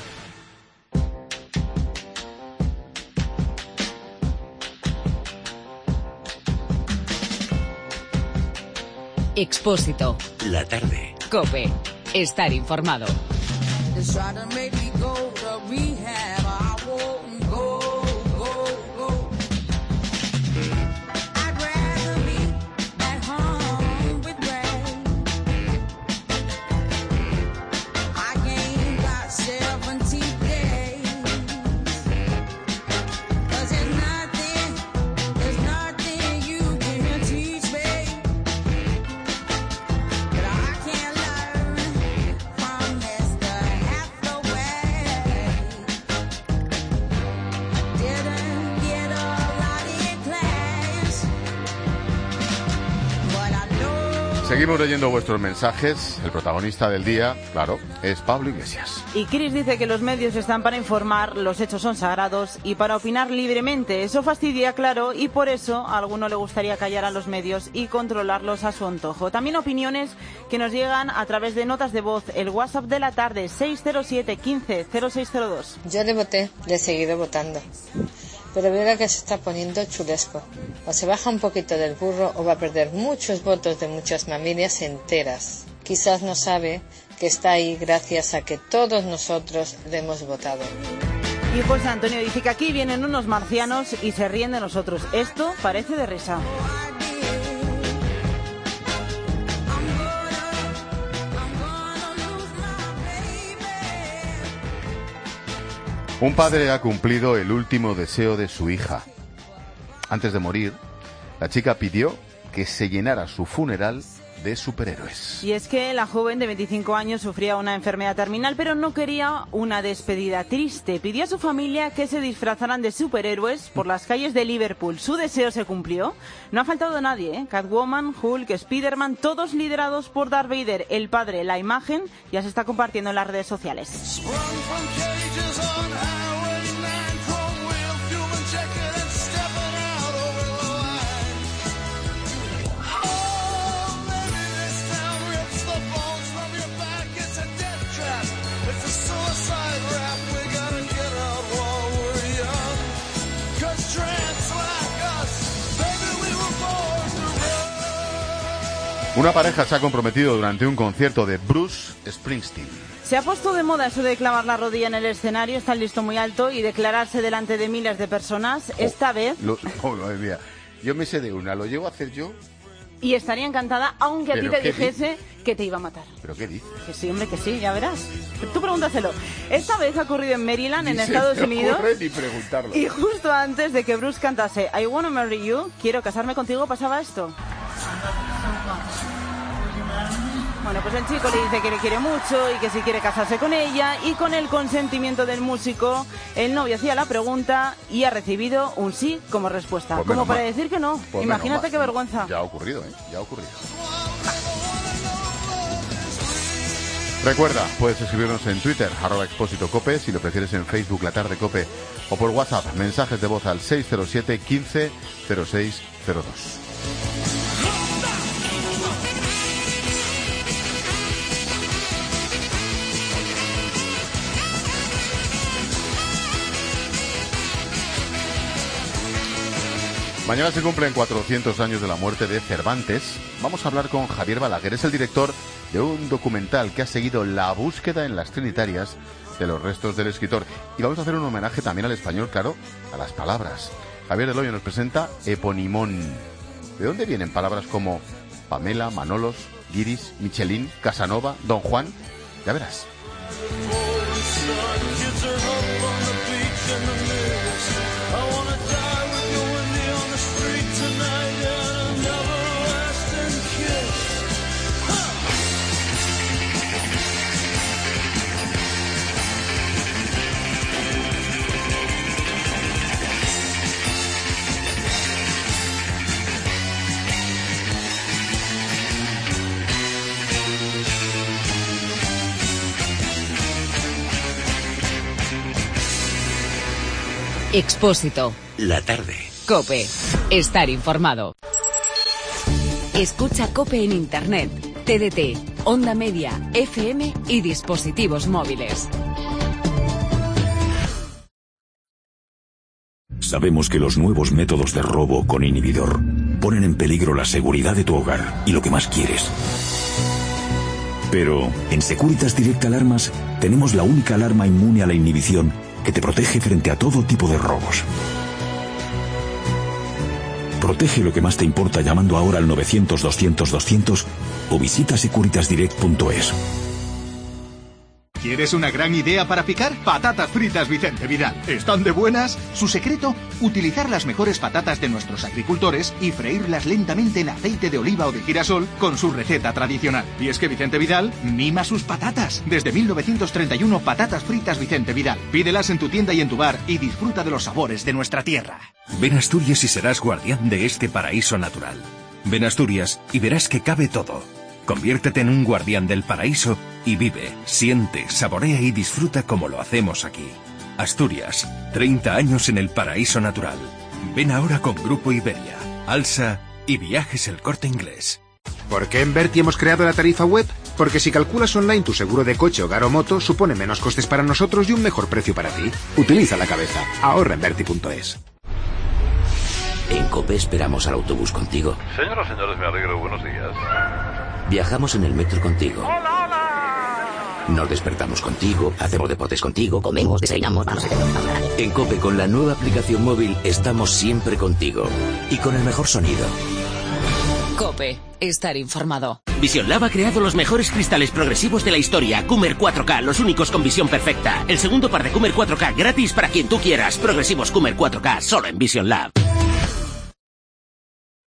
Speaker 13: Expósito.
Speaker 2: La tarde.
Speaker 13: Cope. Estar informado.
Speaker 1: Seguimos leyendo vuestros mensajes. El protagonista del día, claro, es Pablo Iglesias.
Speaker 14: Y Chris dice que los medios están para informar, los hechos son sagrados y para opinar libremente. Eso fastidia, claro, y por eso a alguno le gustaría callar a los medios y controlarlos a su antojo. También opiniones que nos llegan a través de notas de voz. El WhatsApp de la tarde, seis cero siete, quince, cero seis cero dos.
Speaker 30: Yo le voté, le he seguido votando. Pero verá que se está poniendo chulesco. O se baja un poquito del burro o va a perder muchos votos de muchas familias enteras. Quizás no sabe que está ahí gracias a que todos nosotros le hemos votado.
Speaker 14: Y José Antonio dice que aquí vienen unos marcianos y se ríen de nosotros. Esto parece de risa.
Speaker 1: Un padre ha cumplido el último deseo de su hija. Antes de morir, La chica pidió que se llenara su funeral de superhéroes.
Speaker 14: Y es que la joven de veinticinco años sufría una enfermedad terminal, pero no quería una despedida triste. Pidió a su familia que se disfrazaran de superhéroes por las calles de Liverpool. Su deseo se cumplió. No ha faltado nadie, ¿eh? Catwoman, Hulk, Spiderman, todos liderados por Darth Vader, el padre. La imagen ya se está compartiendo en las redes sociales.
Speaker 1: Una pareja se ha comprometido durante un concierto de Bruce Springsteen.
Speaker 14: Se ha puesto de moda eso de clavar la rodilla en el escenario, estar listo muy alto y declararse delante de miles de personas. Esta
Speaker 1: oh,
Speaker 14: vez...
Speaker 1: Lo, oh, madre mía. Yo me sé de una, ¿lo llevo a hacer yo?
Speaker 14: Y estaría encantada, aunque a ti te dijese dices? que te iba a matar.
Speaker 1: ¿Pero qué dices?
Speaker 14: Que sí, hombre, que sí, ya verás. Tú pregúntaselo. Esta vez ha ocurrido en Maryland, ni en Estados Unidos.
Speaker 1: Ni preguntarlo.
Speaker 14: Y justo antes de que Bruce cantase I Wanna Marry You, quiero casarme contigo, pasaba esto. Bueno, pues el chico le dice que le quiere mucho y que si quiere casarse con ella, y con el consentimiento del músico, el novio hacía la pregunta y ha recibido un sí como respuesta.
Speaker 1: Pues
Speaker 14: como para
Speaker 1: mal.
Speaker 14: decir que no.
Speaker 1: Pues
Speaker 14: Imagínate qué vergüenza.
Speaker 1: Ya ha ocurrido, ¿eh? Ya ha ocurrido. Recuerda, puedes escribirnos en Twitter, arroba Expósito Cope, si lo prefieres en Facebook, La Tarde Cope, o por WhatsApp, mensajes de voz al seis cero siete, quince, cero seis cero dos. Mañana se cumplen cuatrocientos años de la muerte de Cervantes. Vamos a hablar con Javier Balaguer, es el director de un documental que ha seguido la búsqueda en las Trinitarias de los restos del escritor. Y vamos a hacer un homenaje también al español, claro, a las palabras. Javier del Hoyo nos presenta Eponimón. ¿De dónde vienen palabras como Pamela, Manolos, Guiris, Michelin, Casanova, Don Juan? Ya verás.
Speaker 13: Expósito.
Speaker 2: La tarde.
Speaker 13: Cope. Estar informado. Escucha Cope en Internet, T D T, Onda Media, F M y dispositivos móviles.
Speaker 7: Sabemos que los nuevos métodos de robo con inhibidor ponen en peligro la seguridad de tu hogar y lo que más quieres. Pero en Securitas Direct Alarmas tenemos la única alarma inmune a la inhibición que te protege frente a todo tipo de robos. Protege lo que más te importa llamando ahora al novecientos, doscientos, doscientos o visita securitas direct punto es.
Speaker 4: ¿Quieres una gran idea para picar? Patatas fritas Vicente Vidal. ¿Están de buenas? Su secreto, utilizar las mejores patatas de nuestros agricultores y freírlas lentamente en aceite de oliva o de girasol con su receta tradicional. Y es que Vicente Vidal mima sus patatas. Desde mil novecientos treinta y uno, patatas fritas Vicente Vidal. Pídelas en tu tienda y en tu bar y disfruta de los sabores de nuestra tierra.
Speaker 5: Ven a Asturias y serás guardián de este paraíso natural. Ven a Asturias y verás que cabe todo. Conviértete en un guardián del paraíso y vive, siente, saborea y disfruta como lo hacemos aquí. Asturias, treinta años en el paraíso natural. Ven ahora con Grupo Iberia, Alsa y Viajes El Corte Inglés.
Speaker 15: ¿Por qué en Berti hemos creado la tarifa web? Porque si calculas online tu seguro de coche, hogar o moto, supone menos costes para nosotros y un mejor precio para ti. Utiliza la cabeza. Ahorra en Berti punto es.
Speaker 17: En COPE esperamos al autobús contigo.
Speaker 18: Señoras y señores, me alegro. Buenos días.
Speaker 17: Viajamos en el metro contigo. Nos despertamos contigo, hacemos deportes contigo, comemos, desayunamos, vamos a hacer. En COPE, con la nueva aplicación móvil, estamos siempre contigo. Y con el mejor sonido.
Speaker 13: COPE. Estar informado.
Speaker 20: Vision Lab ha creado los mejores cristales progresivos de la historia. Coomer cuatro K, los únicos con visión perfecta. El segundo par de Coomer cuatro K gratis para quien tú quieras. Progresivos Coomer cuatro K, solo en Vision Lab.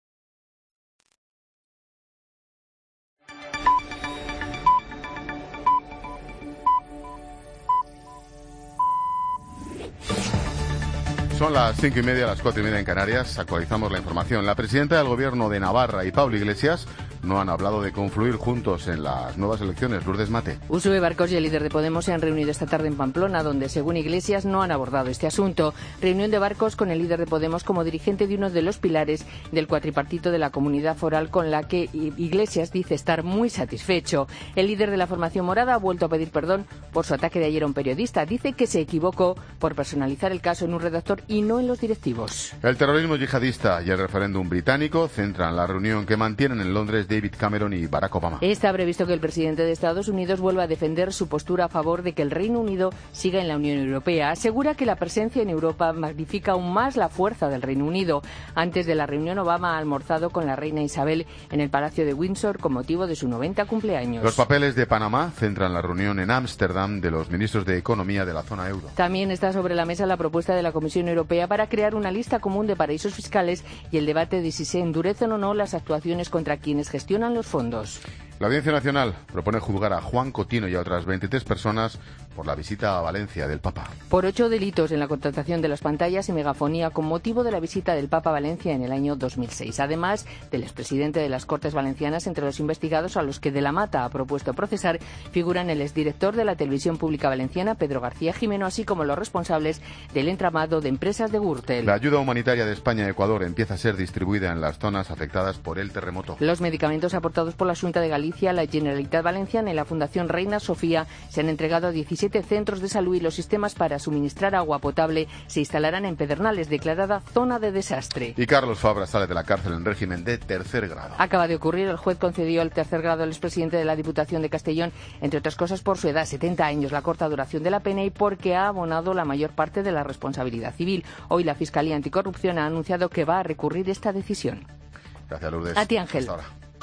Speaker 1: Son las cinco y media, las cuatro y media en Canarias. Actualizamos la información. La presidenta del Gobierno de Navarra y Pablo Iglesias no han hablado de confluir juntos en las nuevas elecciones. Lourdes Mate.
Speaker 19: Uxue Barcos y el líder de Podemos se han reunido esta tarde en Pamplona, donde, según Iglesias, no han abordado este asunto. Reunión de Barcos con el líder de Podemos como dirigente de uno de los pilares del cuatripartito de la Comunidad Foral, con la que Iglesias dice estar muy satisfecho. El líder de la formación morada ha vuelto a pedir perdón por su ataque de ayer a un periodista. Dice que se equivocó por personalizar el caso en un redactor y no en los directivos.
Speaker 1: El terrorismo yihadista y el referéndum británico centran la reunión que mantienen en Londres David Cameron y Barack Obama.
Speaker 19: Está previsto que el presidente de Estados Unidos vuelva a defender su postura a favor de que el Reino Unido siga en la Unión Europea. Asegura que la presencia en Europa magnifica aún más la fuerza del Reino Unido. Antes de la reunión, Obama ha almorzado con la reina Isabel en el Palacio de Windsor con motivo de su noventa cumpleaños.
Speaker 1: Los papeles de Panamá centran la reunión en Ámsterdam de los ministros de Economía de la zona euro.
Speaker 19: También está sobre la mesa la propuesta de la Comisión Europea para crear una lista común de paraísos fiscales y el debate de si se endurecen o no las actuaciones contra quienes gestionan los fondos.
Speaker 1: La Audiencia Nacional propone juzgar a Juan Cotino y a otras veintitrés personas por la visita a Valencia del Papa.
Speaker 19: Por ocho delitos en la contratación de las pantallas y megafonía con motivo de la visita del Papa a Valencia en el año dos mil seis. Además del expresidente de las Cortes Valencianas, entre los investigados a los que De la Mata ha propuesto procesar, figuran el exdirector de la Televisión Pública Valenciana, Pedro García Jimeno, así como los responsables del entramado de empresas de Gürtel.
Speaker 1: La ayuda humanitaria de España a Ecuador empieza a ser distribuida en las zonas afectadas por el terremoto.
Speaker 19: Los medicamentos aportados por la Xunta de Galicia, la Generalitat Valenciana y la Fundación Reina Sofía se han entregado a diecisiete centros de salud y los sistemas para suministrar agua potable se instalarán en Pedernales, declarada zona de desastre.
Speaker 1: Y Carlos Fabra sale de la cárcel en régimen de tercer grado.
Speaker 19: Acaba de ocurrir. El juez concedió el tercer grado al expresidente de la Diputación de Castellón, entre otras cosas por su edad, setenta años, la corta duración de la pena y porque ha abonado la mayor parte de la responsabilidad civil. Hoy la Fiscalía Anticorrupción ha anunciado que va a recurrir esta decisión.
Speaker 1: Gracias, Lourdes.
Speaker 19: A ti, Ángel.
Speaker 1: Hasta ahora.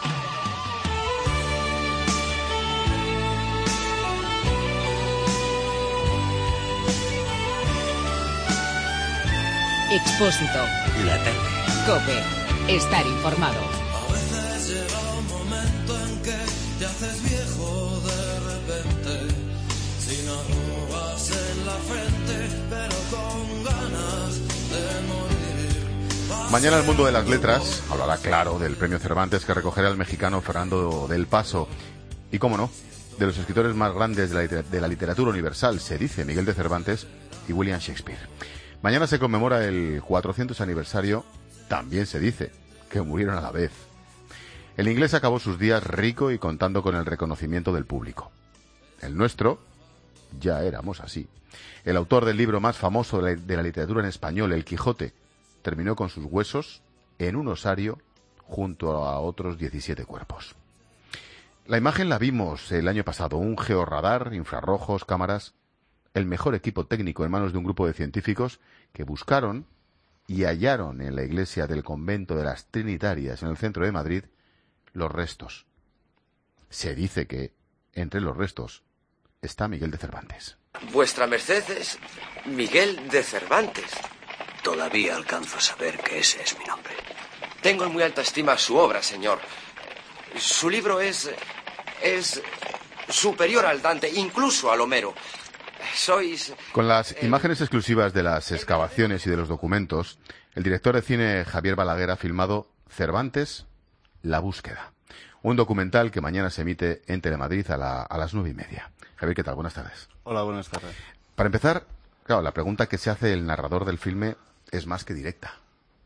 Speaker 13: Expósito.
Speaker 17: La tarde.
Speaker 13: COPE. Estar informado.
Speaker 21: A veces llega un momento en que te haces viejo de repente, sin arrugas en la frente, pero con ganas de morir.
Speaker 1: Mañana el mundo de las letras hablará, claro, del premio Cervantes que recogerá el mexicano Fernando del Paso. Y, cómo no, de los escritores más grandes de la, de la literatura universal, se dice Miguel de Cervantes y William Shakespeare. Mañana se conmemora el cuatrocientos aniversario, también se dice, que murieron a la vez. El inglés acabó sus días rico y contando con el reconocimiento del público. El nuestro, ya éramos así. El autor del libro más famoso de la, de la literatura en español, El Quijote, terminó con sus huesos en un osario junto a otros diecisiete cuerpos. La imagen la vimos el año pasado, un georradar, infrarrojos, cámaras, el mejor equipo técnico en manos de un grupo de científicos que buscaron y hallaron en la iglesia del convento de las Trinitarias en el centro de Madrid los restos. Se dice que entre los restos está Miguel de Cervantes.
Speaker 22: Vuestra merced es Miguel de Cervantes. Todavía alcanzo a saber que ese es mi nombre. Tengo en muy alta estima su obra, señor. Su libro es... es superior al Dante, incluso al Homero. Sois...
Speaker 1: Con las imágenes exclusivas de las excavaciones y de los documentos, el director de cine Javier Balaguer ha filmado Cervantes, La búsqueda. Un documental que mañana se emite en Telemadrid a, la, a las nueve y media. Javier, ¿qué tal? Buenas tardes.
Speaker 23: Hola, buenas tardes.
Speaker 1: Para empezar, claro, la pregunta que se hace el narrador del filme es más que directa.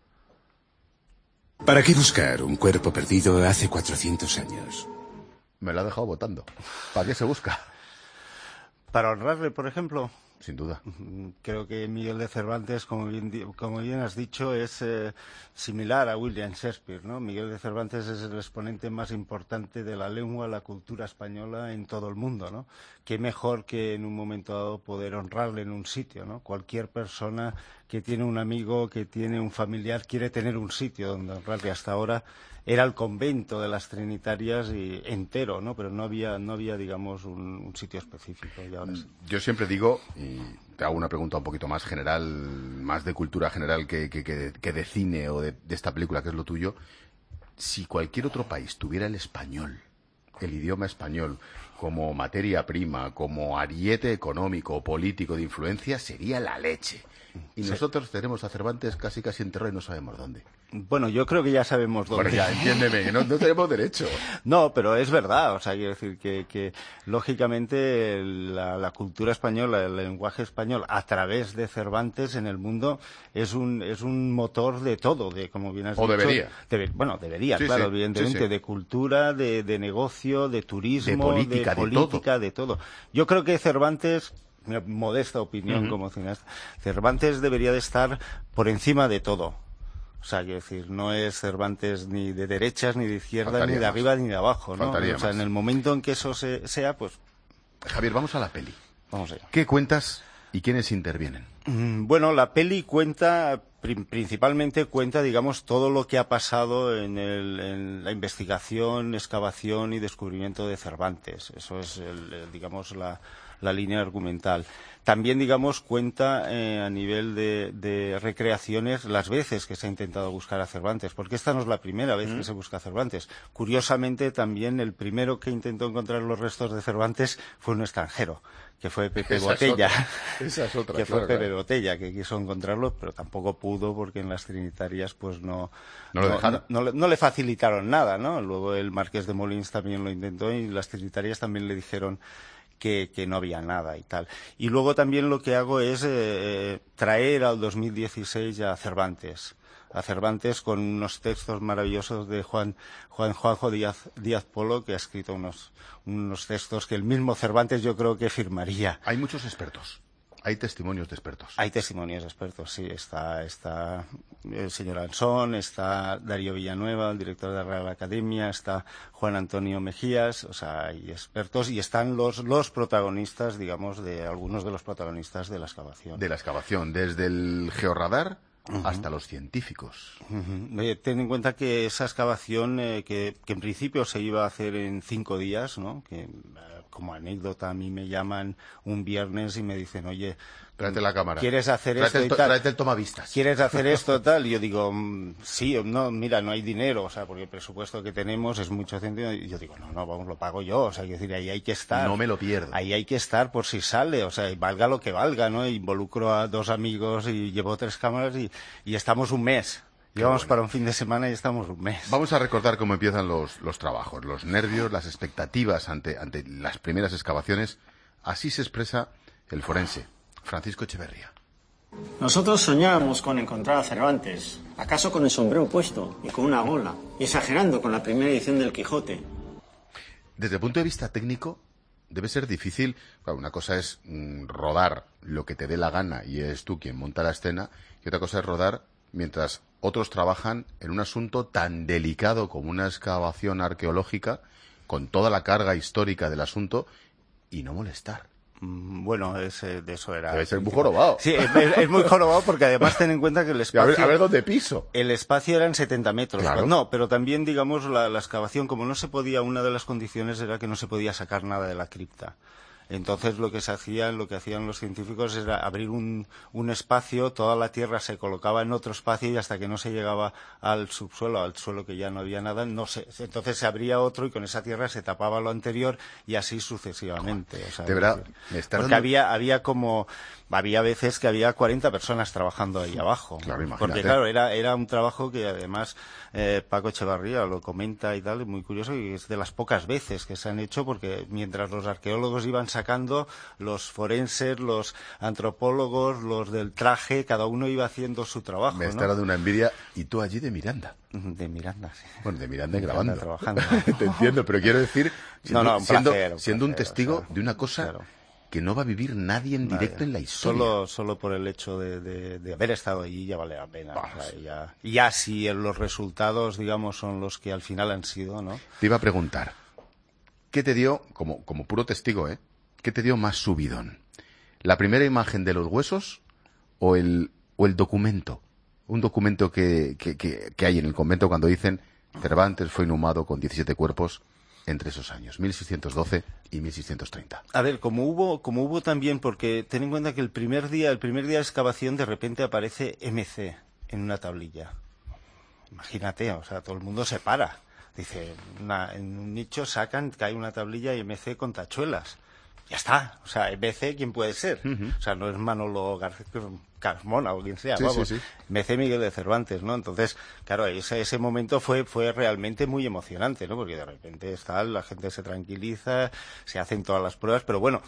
Speaker 24: ¿Para qué buscar un cuerpo perdido hace cuatrocientos años?
Speaker 1: Me lo ha dejado votando. ¿Para qué se busca?
Speaker 23: Para honrarle, por ejemplo.
Speaker 1: Sin duda.
Speaker 23: Creo que Miguel de Cervantes, como bien, como bien has dicho, es eh, similar a William Shakespeare, ¿no? Miguel de Cervantes es el exponente más importante de la lengua, la cultura española en todo el mundo, ¿no? Qué mejor que en un momento dado poder honrarle en un sitio, ¿no? Cualquier persona que tiene un amigo, que tiene un familiar, quiere tener un sitio donde honrarle. Hasta ahora era el convento de las Trinitarias y entero, ¿no? Pero no había, no había digamos, un, un sitio específico. Y ahora sí.
Speaker 1: Yo siempre digo, y te hago una pregunta un poquito más general, más de cultura general que, que, que, que de cine o de, de esta película, que es lo tuyo, si cualquier otro país tuviera el español, el idioma español, como materia prima, como ariete económico, político, de influencia, sería la leche. Y sí. nosotros tenemos a Cervantes casi casi enterrado y no sabemos dónde.
Speaker 23: Bueno, yo creo que ya sabemos dónde.
Speaker 1: Bueno, ya, entiéndeme, que no, no tenemos derecho.
Speaker 23: No, pero es verdad, o sea, quiero decir que, que lógicamente la, la cultura española, el lenguaje español, a través de Cervantes en el mundo, es un es un motor de todo, de como bien has
Speaker 1: o
Speaker 23: dicho.
Speaker 1: O debería.
Speaker 23: Debe, bueno, debería,
Speaker 1: sí,
Speaker 23: claro,
Speaker 1: sí,
Speaker 23: evidentemente,
Speaker 1: sí, sí.
Speaker 23: de cultura, de, de negocio, de turismo,
Speaker 1: de política,
Speaker 23: de,
Speaker 1: de,
Speaker 23: política,
Speaker 1: todo.
Speaker 23: de todo. Yo creo que Cervantes... mi modesta opinión uh-huh. como cineasta, Cervantes debería de estar por encima de todo. O sea, quiero decir, no es Cervantes ni de derechas, ni de izquierdas, Faltaría ni de más. arriba, ni de abajo, ¿no?
Speaker 1: Faltaría
Speaker 23: o sea,
Speaker 1: más.
Speaker 23: en el momento en que eso se, sea, pues...
Speaker 1: Javier, vamos a la peli.
Speaker 23: Vamos allá.
Speaker 1: ¿Qué cuentas y quiénes intervienen?
Speaker 23: Mm, bueno, la peli cuenta, pr- principalmente cuenta, digamos, todo lo que ha pasado en, el, en la investigación, excavación y descubrimiento de Cervantes. Eso es, el, el, digamos, la... la línea argumental. También, digamos, cuenta eh, a nivel de, de recreaciones las veces que se ha intentado buscar a Cervantes, porque esta no es la primera vez mm. que se busca a Cervantes. Curiosamente, también el primero que intentó encontrar los restos de Cervantes fue un extranjero, que fue Pepe
Speaker 1: Esa
Speaker 23: Botella.
Speaker 1: Es Esa es otra,
Speaker 23: que
Speaker 1: claro,
Speaker 23: fue Pepe
Speaker 1: claro.
Speaker 23: Botella, que quiso encontrarlo, pero tampoco pudo porque en las trinitarias pues no,
Speaker 1: no, lo
Speaker 23: no, no, no, no le facilitaron nada, ¿no? Luego el Marqués de Molins también lo intentó y las trinitarias también le dijeron Que, que no había nada y tal. Y luego también lo que hago es eh, traer al dos mil dieciséis a Cervantes, a Cervantes con unos textos maravillosos de Juan, Juan Juanjo Díaz, Díaz Polo, que ha escrito unos, unos textos que el mismo Cervantes yo creo que firmaría.
Speaker 1: Hay muchos expertos. Hay testimonios de expertos.
Speaker 23: Hay testimonios de expertos, sí. Está, está el señor Ansón, está Darío Villanueva, el director de la Real Academia, está Juan Antonio Mejías, o sea, hay expertos y están los, los protagonistas, digamos, de algunos de los protagonistas de la excavación.
Speaker 1: De la excavación, desde el georradar uh-huh. hasta los científicos.
Speaker 23: Uh-huh. Eh, ten en cuenta que esa excavación, eh, que, que en principio se iba a hacer en cinco días, ¿no? Que, eh, como anécdota, a mí me llaman un viernes y me dicen, oye,
Speaker 1: tráete la cámara.
Speaker 23: ¿Quieres hacer
Speaker 1: tráete
Speaker 23: esto
Speaker 1: el to-
Speaker 23: y tal?
Speaker 1: Tráete el tomavistas.
Speaker 23: ¿Quieres hacer esto tal? Y yo digo, mmm, sí, no, mira, no hay dinero, o sea, porque el presupuesto que tenemos es mucho céntimo. Y yo digo, no, no, vamos, lo pago yo, o sea, quiero decir, ahí hay que estar.
Speaker 1: No me lo pierdo.
Speaker 23: Ahí hay que estar por si sale, o sea, y valga lo que valga, ¿no? Involucro a dos amigos y llevo tres cámaras y, y estamos un mes. Llevamos bueno. para un fin de semana y estamos un mes.
Speaker 1: Vamos a recordar cómo empiezan los, los trabajos, los nervios, las expectativas ante, ante las primeras excavaciones. Así se expresa el forense, Francisco Echeverría.
Speaker 3: Nosotros soñábamos con encontrar a Cervantes, acaso con el sombrero puesto y con una gola, exagerando con la primera edición del Quijote.
Speaker 1: Desde el punto de vista técnico, debe ser difícil. Claro, una cosa es mmm, rodar lo que te dé la gana y eres tú quien monta la escena, y otra cosa es rodar mientras otros trabajan en un asunto tan delicado como una excavación arqueológica, con toda la carga histórica del asunto, y no molestar.
Speaker 23: Bueno, ese, de eso era...
Speaker 1: Debe ser muy jorobado.
Speaker 23: Sí, es, es muy jorobado porque además ten en cuenta que el espacio...
Speaker 1: A ver, a ver dónde piso.
Speaker 23: El espacio eran setenta metros.
Speaker 1: Claro.
Speaker 23: No, pero también, digamos, la, la excavación, como no se podía, una de las condiciones era que no se podía sacar nada de la cripta. Entonces lo que se hacía, lo que hacían los científicos era abrir un, un espacio, toda la tierra se colocaba en otro espacio y hasta que no se llegaba al subsuelo, al suelo que ya no había nada, no se, entonces se abría otro y con esa tierra se tapaba lo anterior y así sucesivamente. O sea,
Speaker 1: de verdad, me está
Speaker 23: porque
Speaker 1: dando...
Speaker 23: había, había como, había veces que había cuarenta personas trabajando ahí abajo.
Speaker 1: Claro, imagínate.
Speaker 23: Porque claro, era, era un trabajo que además eh, Paco Echevarría lo comenta y tal, es muy curioso y es de las pocas veces que se han hecho porque mientras los arqueólogos iban sacando, los forenses, los antropólogos, los del traje, cada uno iba haciendo su trabajo.
Speaker 1: Me
Speaker 23: ¿no?
Speaker 1: está dando una envidia. Y tú allí de Miranda.
Speaker 23: De Miranda, sí.
Speaker 1: Bueno, de Miranda y grabando.
Speaker 23: Trabajando.
Speaker 1: Te entiendo, pero quiero decir, siendo,
Speaker 23: no, no, un
Speaker 1: siendo,
Speaker 23: placer, un
Speaker 1: siendo un
Speaker 23: placer,
Speaker 1: testigo
Speaker 23: o sea,
Speaker 1: de una cosa
Speaker 23: claro.
Speaker 1: que no va a vivir nadie en
Speaker 23: Nadie.
Speaker 1: directo en la historia.
Speaker 23: Solo, solo por el hecho de, de, de haber estado allí ya vale la pena. O sea, ya, ya si los resultados, digamos, son los que al final han sido, ¿no?
Speaker 1: Te iba a preguntar, ¿qué te dio, como, como puro testigo, eh? ¿Qué te dio más subidón? ¿La primera imagen de los huesos o el, o el documento? Un documento que, que, que, que hay en el convento cuando dicen Cervantes fue inhumado con diecisiete cuerpos entre esos años, mil seiscientos doce y mil seiscientos treinta.
Speaker 23: A ver, como hubo, como hubo también, porque ten en cuenta que el primer día, el primer día de excavación de repente aparece M C en una tablilla. Imagínate, o sea, todo el mundo se para. Dice, una, en un nicho sacan, cae una tablilla M C con tachuelas. Ya está. O sea, M C, ¿quién puede ser? Uh-huh. O sea, no es Manolo García Carmona o quien sea, sí, vamos. Sí, sí. M C Miguel de Cervantes, ¿no? Entonces, claro, ese, ese momento fue, fue realmente muy emocionante, ¿no? Porque de repente está, la gente se tranquiliza, se hacen todas las pruebas, pero bueno,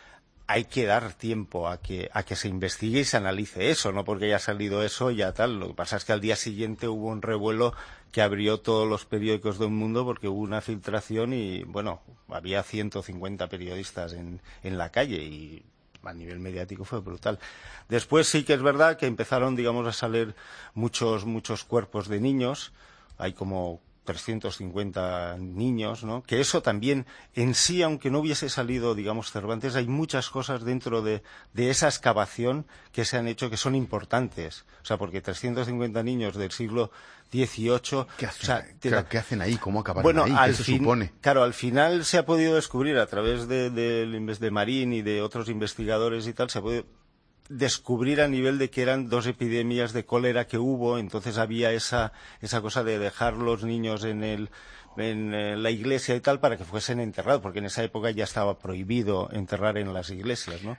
Speaker 23: hay que dar tiempo a que, a que se investigue y se analice eso, no porque haya salido eso ya tal. Lo que pasa es que al día siguiente hubo un revuelo que abrió todos los periódicos del mundo porque hubo una filtración y, bueno, había ciento cincuenta periodistas en, en la calle y a nivel mediático fue brutal. Después sí que es verdad que empezaron, digamos, a salir muchos, muchos cuerpos de niños. Hay como trescientos cincuenta niños, ¿no? Que eso también, en sí, aunque no hubiese salido, digamos, Cervantes, hay muchas cosas dentro de, de esa excavación que se han hecho que son importantes. O sea, porque trescientos cincuenta niños del siglo dieciocho...
Speaker 1: ¿Qué hacen,
Speaker 23: o sea,
Speaker 1: ¿qué,
Speaker 23: la...
Speaker 1: ¿qué hacen ahí? ¿Cómo acabaron
Speaker 23: bueno,
Speaker 1: ahí? ¿Qué
Speaker 23: al
Speaker 1: se
Speaker 23: fin...
Speaker 1: supone?
Speaker 23: Claro, al final se ha podido descubrir a través de, de, de, de Marín y de otros investigadores y tal, se ha podido descubrir a nivel de que eran dos epidemias de cólera que hubo, entonces había esa, esa cosa de dejar los niños en el en eh, la iglesia y tal para que fuesen enterrados, porque en esa época ya estaba prohibido enterrar en las iglesias, ¿no?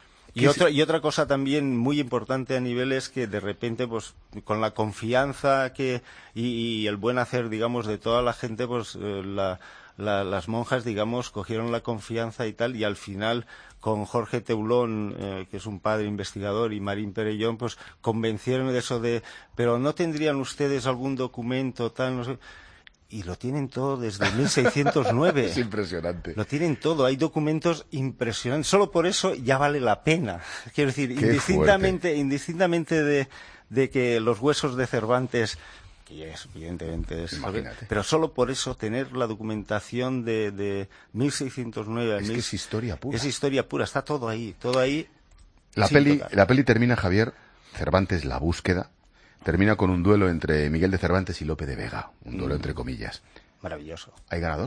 Speaker 23: Y otra, y otra cosa también muy importante a nivel es que de repente, pues, con la confianza que y, y el buen hacer, digamos, de toda la gente, pues, eh, la, la, las monjas, digamos, cogieron la confianza y tal, y al final, con Jorge Teulón, eh, que es un padre investigador, y Marín Perellón, pues, convencieron de eso de, pero ¿no tendrían ustedes algún documento tal, no sé? Y lo tienen todo desde mil seiscientos nueve.
Speaker 1: Es impresionante.
Speaker 23: Lo tienen todo. Hay documentos impresionantes. Solo por eso ya vale la pena. Quiero decir,
Speaker 1: Qué
Speaker 23: indistintamente,
Speaker 1: fuerte.
Speaker 23: indistintamente de, de que los huesos de Cervantes, que es, evidentemente es...
Speaker 1: Imagínate.
Speaker 23: Pero solo por eso tener la documentación de, de mil seiscientos nueve...
Speaker 1: Es que es historia pura.
Speaker 23: Es historia pura. Está todo ahí. Todo ahí.
Speaker 1: La peli, la peli termina, Javier, Cervantes, la búsqueda. Termina con un duelo entre Miguel de Cervantes y Lope de Vega. Un duelo mm. entre comillas.
Speaker 23: Maravilloso.
Speaker 1: ¿Hay ganador?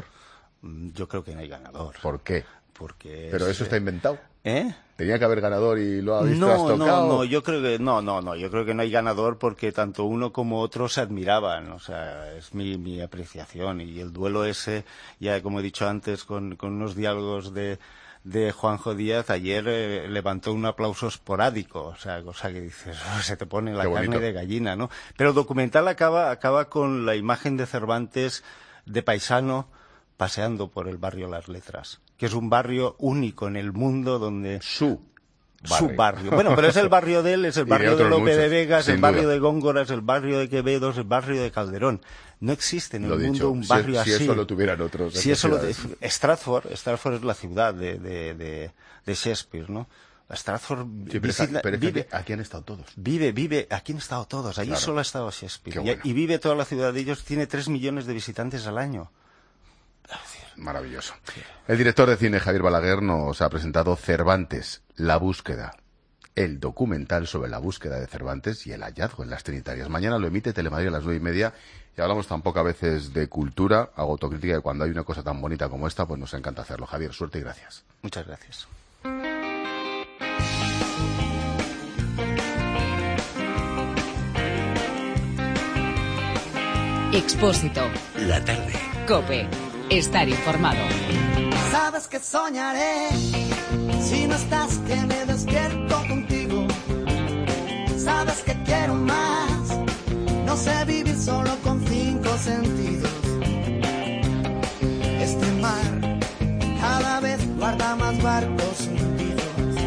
Speaker 23: Yo creo que no hay ganador.
Speaker 1: ¿Por qué?
Speaker 23: Porque
Speaker 1: Pero
Speaker 23: es,
Speaker 1: eso está inventado.
Speaker 23: ¿Eh?
Speaker 1: Tenía que haber ganador y lo ha visto,
Speaker 23: no,
Speaker 1: has tocado.
Speaker 23: No, no, yo creo que no, no, no, yo creo que no hay ganador porque tanto uno como otro se admiraban, o sea, es mi, mi apreciación y el duelo ese, ya como he dicho antes, con, con unos diálogos de de Juanjo Díaz, ayer eh, levantó un aplauso esporádico, o sea, cosa que dices, oh, se te pone la
Speaker 1: Qué
Speaker 23: carne
Speaker 1: bonito.
Speaker 23: de gallina, ¿no? Pero el documental acaba, acaba con la imagen de Cervantes de paisano paseando por el barrio Las Letras, que es un barrio único en el mundo donde...
Speaker 1: Su
Speaker 23: Su barrio. Bueno, pero es el barrio de él, es el barrio de, de Lope muchos, de Vega, es el barrio duda. de Góngora, es el barrio de Quevedo, es el barrio de Calderón. No existe en el
Speaker 1: lo
Speaker 23: mundo
Speaker 1: dicho,
Speaker 23: un barrio
Speaker 1: si,
Speaker 23: así.
Speaker 1: Si eso lo tuvieran otros.
Speaker 23: Si eso lo, Stratford, Stratford es la ciudad de, de, de, de Shakespeare, ¿no? Stratford
Speaker 1: sí, pero
Speaker 23: visita,
Speaker 1: pero
Speaker 23: vive,
Speaker 1: aquí, aquí han estado todos.
Speaker 23: Vive, vive, aquí han estado todos, allí claro. Solo ha estado Shakespeare.
Speaker 1: Bueno.
Speaker 23: Y, y vive toda la ciudad de ellos, tiene tres millones de visitantes al año.
Speaker 1: Maravilloso. El director de cine Javier Balaguer nos ha presentado Cervantes, la búsqueda. El documental sobre la búsqueda de Cervantes y el hallazgo en las Trinitarias. Mañana lo emite Telemadrid a las nueve y media y hablamos tan poco a veces de cultura, hago autocrítica y cuando hay una cosa tan bonita como esta, pues nos encanta hacerlo. Javier, suerte y gracias.
Speaker 23: Muchas gracias.
Speaker 13: Expósito.
Speaker 20: La tarde.
Speaker 13: COPE. Estar informado.
Speaker 21: Sabes que soñaré si no estás, que me despierto contigo. Sabes que quiero más. No sé vivir solo con cinco sentidos. Este mar cada vez guarda más barcos hundidos.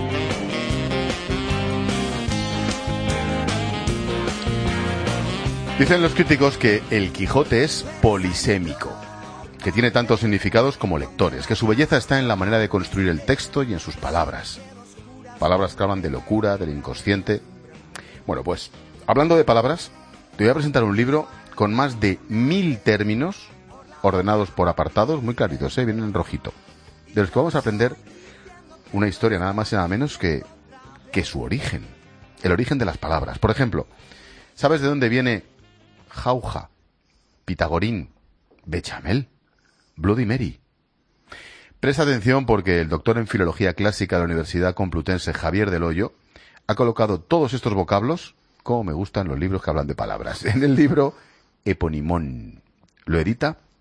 Speaker 1: Dicen los críticos que el Quijote es polisémico, que tiene tantos significados como lectores, que su belleza está en la manera de construir el texto y en sus palabras. Palabras que hablan de locura, del inconsciente. Bueno, pues, hablando de palabras, te voy a presentar un libro con más de mil términos ordenados por apartados, muy claritos, ¿eh? Vienen en rojito, de los que vamos a aprender una historia nada más y nada menos que, que su origen, el origen de las palabras. Por ejemplo, ¿sabes de dónde viene jauja, pitagorín, bechamel, Bloody Mary? Presta atención porque el doctor en Filología Clásica de la Universidad Complutense Javier del Hoyo ha colocado todos estos vocablos, como me gustan los libros que hablan de palabras, en el libro Eponimón. Lo edita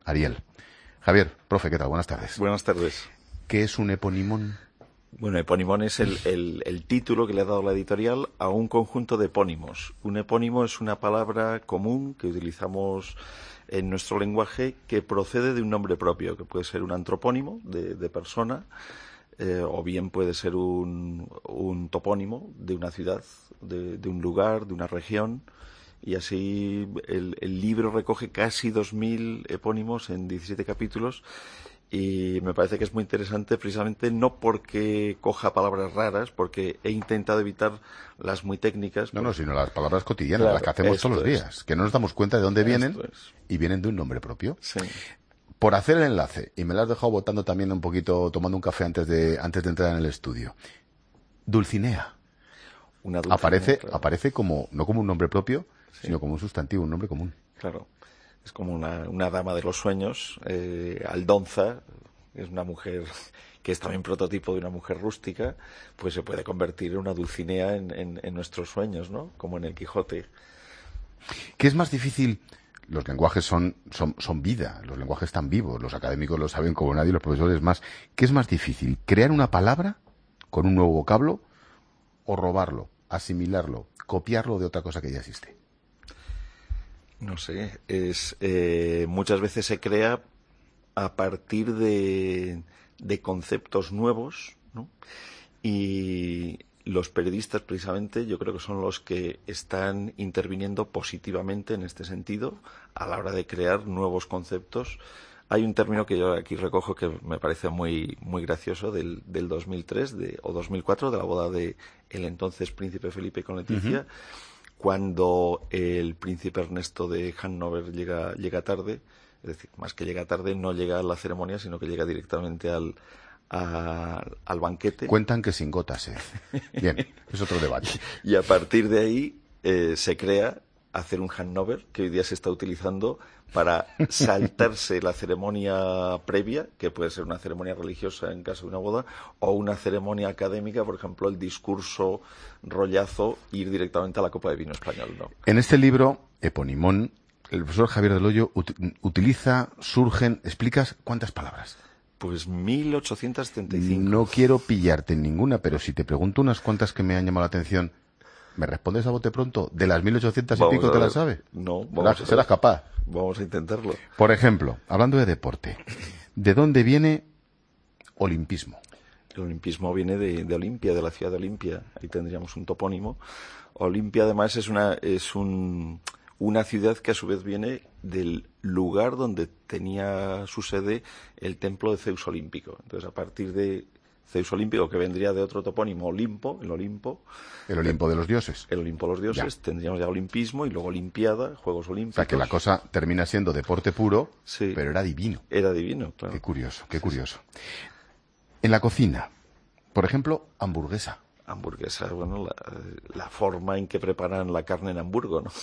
Speaker 1: Ariel. Javier, profe, ¿qué tal? Buenas tardes.
Speaker 6: Buenas tardes.
Speaker 1: ¿Qué es un eponimón?
Speaker 6: Bueno, eponimón es el, el, el título que le ha dado la editorial a un conjunto de epónimos. Un epónimo es una palabra común que utilizamos en nuestro lenguaje que procede de un nombre propio, que puede ser un antropónimo de, de persona, eh, o bien puede ser un, un topónimo de una ciudad, de, de un lugar, de una región. Y así el, el libro recoge casi dos mil epónimos en diecisiete capítulos y me parece que es muy interesante precisamente no porque coja palabras raras, porque he intentado evitar las muy técnicas.
Speaker 1: No, no, sino las palabras cotidianas,
Speaker 6: Claro,
Speaker 1: las que hacemos todos los
Speaker 6: esto
Speaker 1: días, que no nos damos cuenta de dónde vienen
Speaker 6: Esto es.
Speaker 1: y vienen de un nombre propio.
Speaker 6: Sí.
Speaker 1: Por hacer el enlace, y me lo has dejado votando también un poquito, tomando un café antes de, antes de entrar en el estudio. Dulcinea.
Speaker 6: Una Dulcinea,
Speaker 1: aparece,
Speaker 6: claro.
Speaker 1: aparece como, no como un nombre propio,
Speaker 6: Sí.
Speaker 1: sino como un sustantivo, un nombre común.
Speaker 6: Claro, es como una, una dama de los sueños, eh, Aldonza, es una mujer que es también prototipo de una mujer rústica, pues se puede convertir en una Dulcinea en, en, en nuestros sueños, ¿no? Como en el Quijote.
Speaker 1: ¿Qué es más difícil? Los lenguajes son, son, son vida, los lenguajes están vivos, los académicos lo saben como nadie, los profesores más. ¿Qué es más difícil? ¿Crear una palabra con un nuevo vocablo o robarlo, asimilarlo, copiarlo de otra cosa que ya existe?
Speaker 6: No sé, es eh, muchas veces se crea a partir de, de conceptos nuevos, ¿no? Y los periodistas precisamente yo creo que son los que están interviniendo positivamente en este sentido a la hora de crear nuevos conceptos. Hay un término que yo aquí recojo que me parece muy muy gracioso del, del dos mil tres de, o dos mil cuatro, de la boda de el entonces príncipe Felipe con Leticia. Uh-huh. Cuando el príncipe Ernesto de Hannover llega, llega tarde, es decir, más que llega tarde, no llega a la ceremonia, sino que llega directamente al, a, al banquete.
Speaker 1: Cuentan que sin gotas, ¿eh? Bien, es otro debate.
Speaker 6: Y a partir de ahí eh, se crea hacer un Hannover, que hoy día se está utilizando para saltarse la ceremonia previa, que puede ser una ceremonia religiosa en caso de una boda, o una ceremonia académica, por ejemplo, el discurso rollazo, ir directamente a la copa de vino español, ¿no?
Speaker 1: En este libro, Eponimón, el profesor Javier del Hoyo ut- utiliza, surgen, ¿explicas cuántas palabras?
Speaker 6: Pues mil ochocientos setenta y cinco.
Speaker 1: No quiero pillarte en ninguna, pero si te pregunto unas cuantas que me han llamado la atención, ¿me respondes a bote pronto? ¿De las mil ochocientas y
Speaker 6: Vamos
Speaker 1: pico
Speaker 6: a
Speaker 1: te
Speaker 6: ver.
Speaker 1: las sabes?
Speaker 6: No, vamos
Speaker 1: ¿Serás,
Speaker 6: a ver.
Speaker 1: serás capaz?
Speaker 6: Vamos a intentarlo.
Speaker 1: Por ejemplo, hablando de deporte, ¿de dónde viene olimpismo?
Speaker 6: El olimpismo viene de, de Olimpia, de la ciudad de Olimpia. Ahí tendríamos un topónimo. Olimpia, además, es una es un, una ciudad que a su vez viene del lugar donde tenía su sede el templo de Zeus Olímpico. Entonces, a partir de Zeus Olímpico, que vendría de otro topónimo, Olimpo, el Olimpo.
Speaker 1: El Olimpo de los dioses.
Speaker 6: El Olimpo de los dioses. Ya. Tendríamos ya olimpismo y luego Olimpiada, Juegos Olímpicos.
Speaker 1: O sea, que la cosa termina siendo deporte puro,
Speaker 6: sí,
Speaker 1: pero era divino.
Speaker 6: Era divino, claro.
Speaker 1: Qué curioso, qué curioso. En la cocina, por ejemplo, hamburguesa.
Speaker 6: Hamburguesa, bueno, la, la forma en que preparan la carne en Hamburgo, ¿no?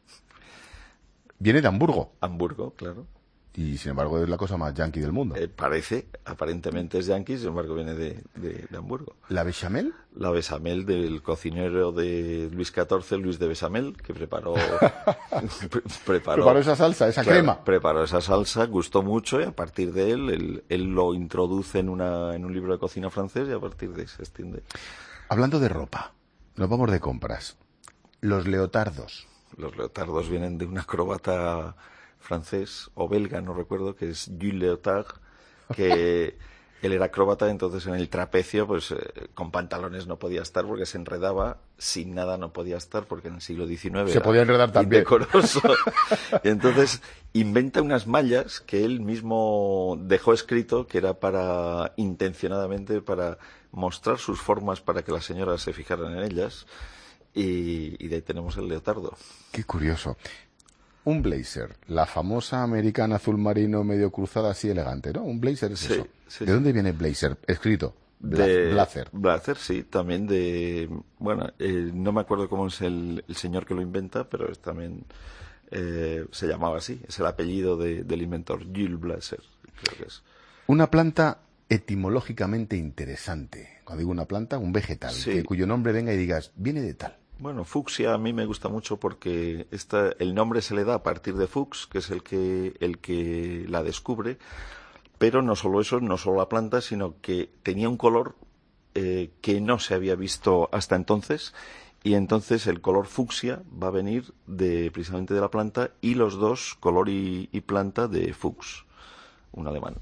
Speaker 1: Viene de Hamburgo.
Speaker 6: Hamburgo, claro.
Speaker 1: Y sin embargo es la cosa más yankee del mundo.
Speaker 6: Eh, parece, aparentemente es yankee, sin embargo viene de, de, de Hamburgo.
Speaker 1: ¿La bechamel?
Speaker 6: La bechamel del cocinero de Luis catorce, Luis de Bechamel, que preparó... pre preparó,
Speaker 1: preparó esa salsa, esa
Speaker 6: claro,
Speaker 1: crema.
Speaker 6: Preparó esa salsa, gustó mucho y a partir de él, él, él lo introduce en, una, en un libro de cocina francés y a partir de ahí se extiende.
Speaker 1: Hablando de ropa, nos vamos de compras. Los leotardos.
Speaker 6: Los leotardos vienen de un acróbata francés o belga, no recuerdo, que es Jules Leotard, que él era acróbata, entonces en el trapecio, pues eh, con pantalones no podía estar porque se enredaba, sin nada no podía estar porque en el siglo diecinueve
Speaker 1: se podía enredar también.
Speaker 6: Indecoroso. Entonces inventa unas mallas que él mismo dejó escrito que era para, intencionadamente, para mostrar sus formas para que las señoras se fijaran en ellas, y, y de ahí tenemos el leotardo.
Speaker 1: Qué curioso. Un blazer, la famosa americana azul marino medio cruzada así elegante, ¿no? Un blazer es
Speaker 6: sí,
Speaker 1: eso.
Speaker 6: Sí,
Speaker 1: ¿De
Speaker 6: sí.
Speaker 1: dónde viene blazer? Escrito. Bla
Speaker 6: De
Speaker 1: blazer.
Speaker 6: Blazer, sí, también de... Bueno, eh, no me acuerdo cómo es el, el señor que lo inventa, pero es también eh, se llamaba así, es el apellido de, del inventor, Jules Blazer, creo que es.
Speaker 1: Una planta etimológicamente interesante. Cuando digo una planta, un vegetal,
Speaker 6: sí.
Speaker 1: que, cuyo nombre venga y digas, viene de tal.
Speaker 6: Bueno, fucsia a mí me gusta mucho porque esta, el nombre se le da a partir de Fuchs, que es el que, el que la descubre, pero no solo eso, no solo la planta, sino que tenía un color eh, que no se había visto hasta entonces, y entonces el color fucsia va a venir de, precisamente de la planta, y los dos, color y, y planta, de Fuchs, un alemán.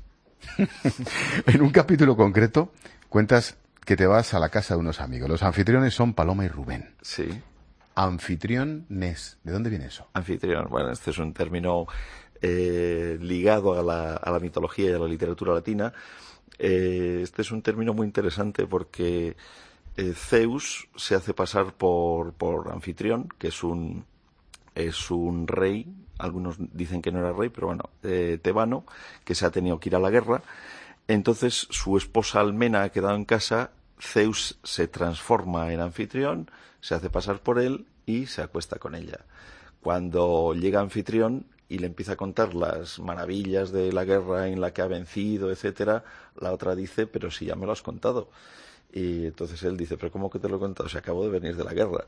Speaker 1: En un capítulo concreto cuentas que te vas a la casa de unos amigos. Los anfitriones son Paloma y Rubén.
Speaker 6: Sí.
Speaker 1: Anfitriones, ¿de dónde viene eso?
Speaker 6: Anfitrión, bueno, este es un término eh, ligado a la, a la mitología y a la literatura latina. Eh, este es un término muy interesante porque eh, Zeus se hace pasar por, por anfitrión, que es un, es un rey, algunos dicen que no era rey, pero bueno, eh, tebano, que se ha tenido que ir a la guerra. Entonces su esposa Almena ha quedado en casa, Zeus se transforma en anfitrión, se hace pasar por él y se acuesta con ella. Cuando llega anfitrión y le empieza a contar las maravillas de la guerra en la que ha vencido, etcétera, la otra dice, pero si ya me lo has contado. Y entonces él dice, pero ¿cómo que te lo he contado? Si acabo de venir de la guerra.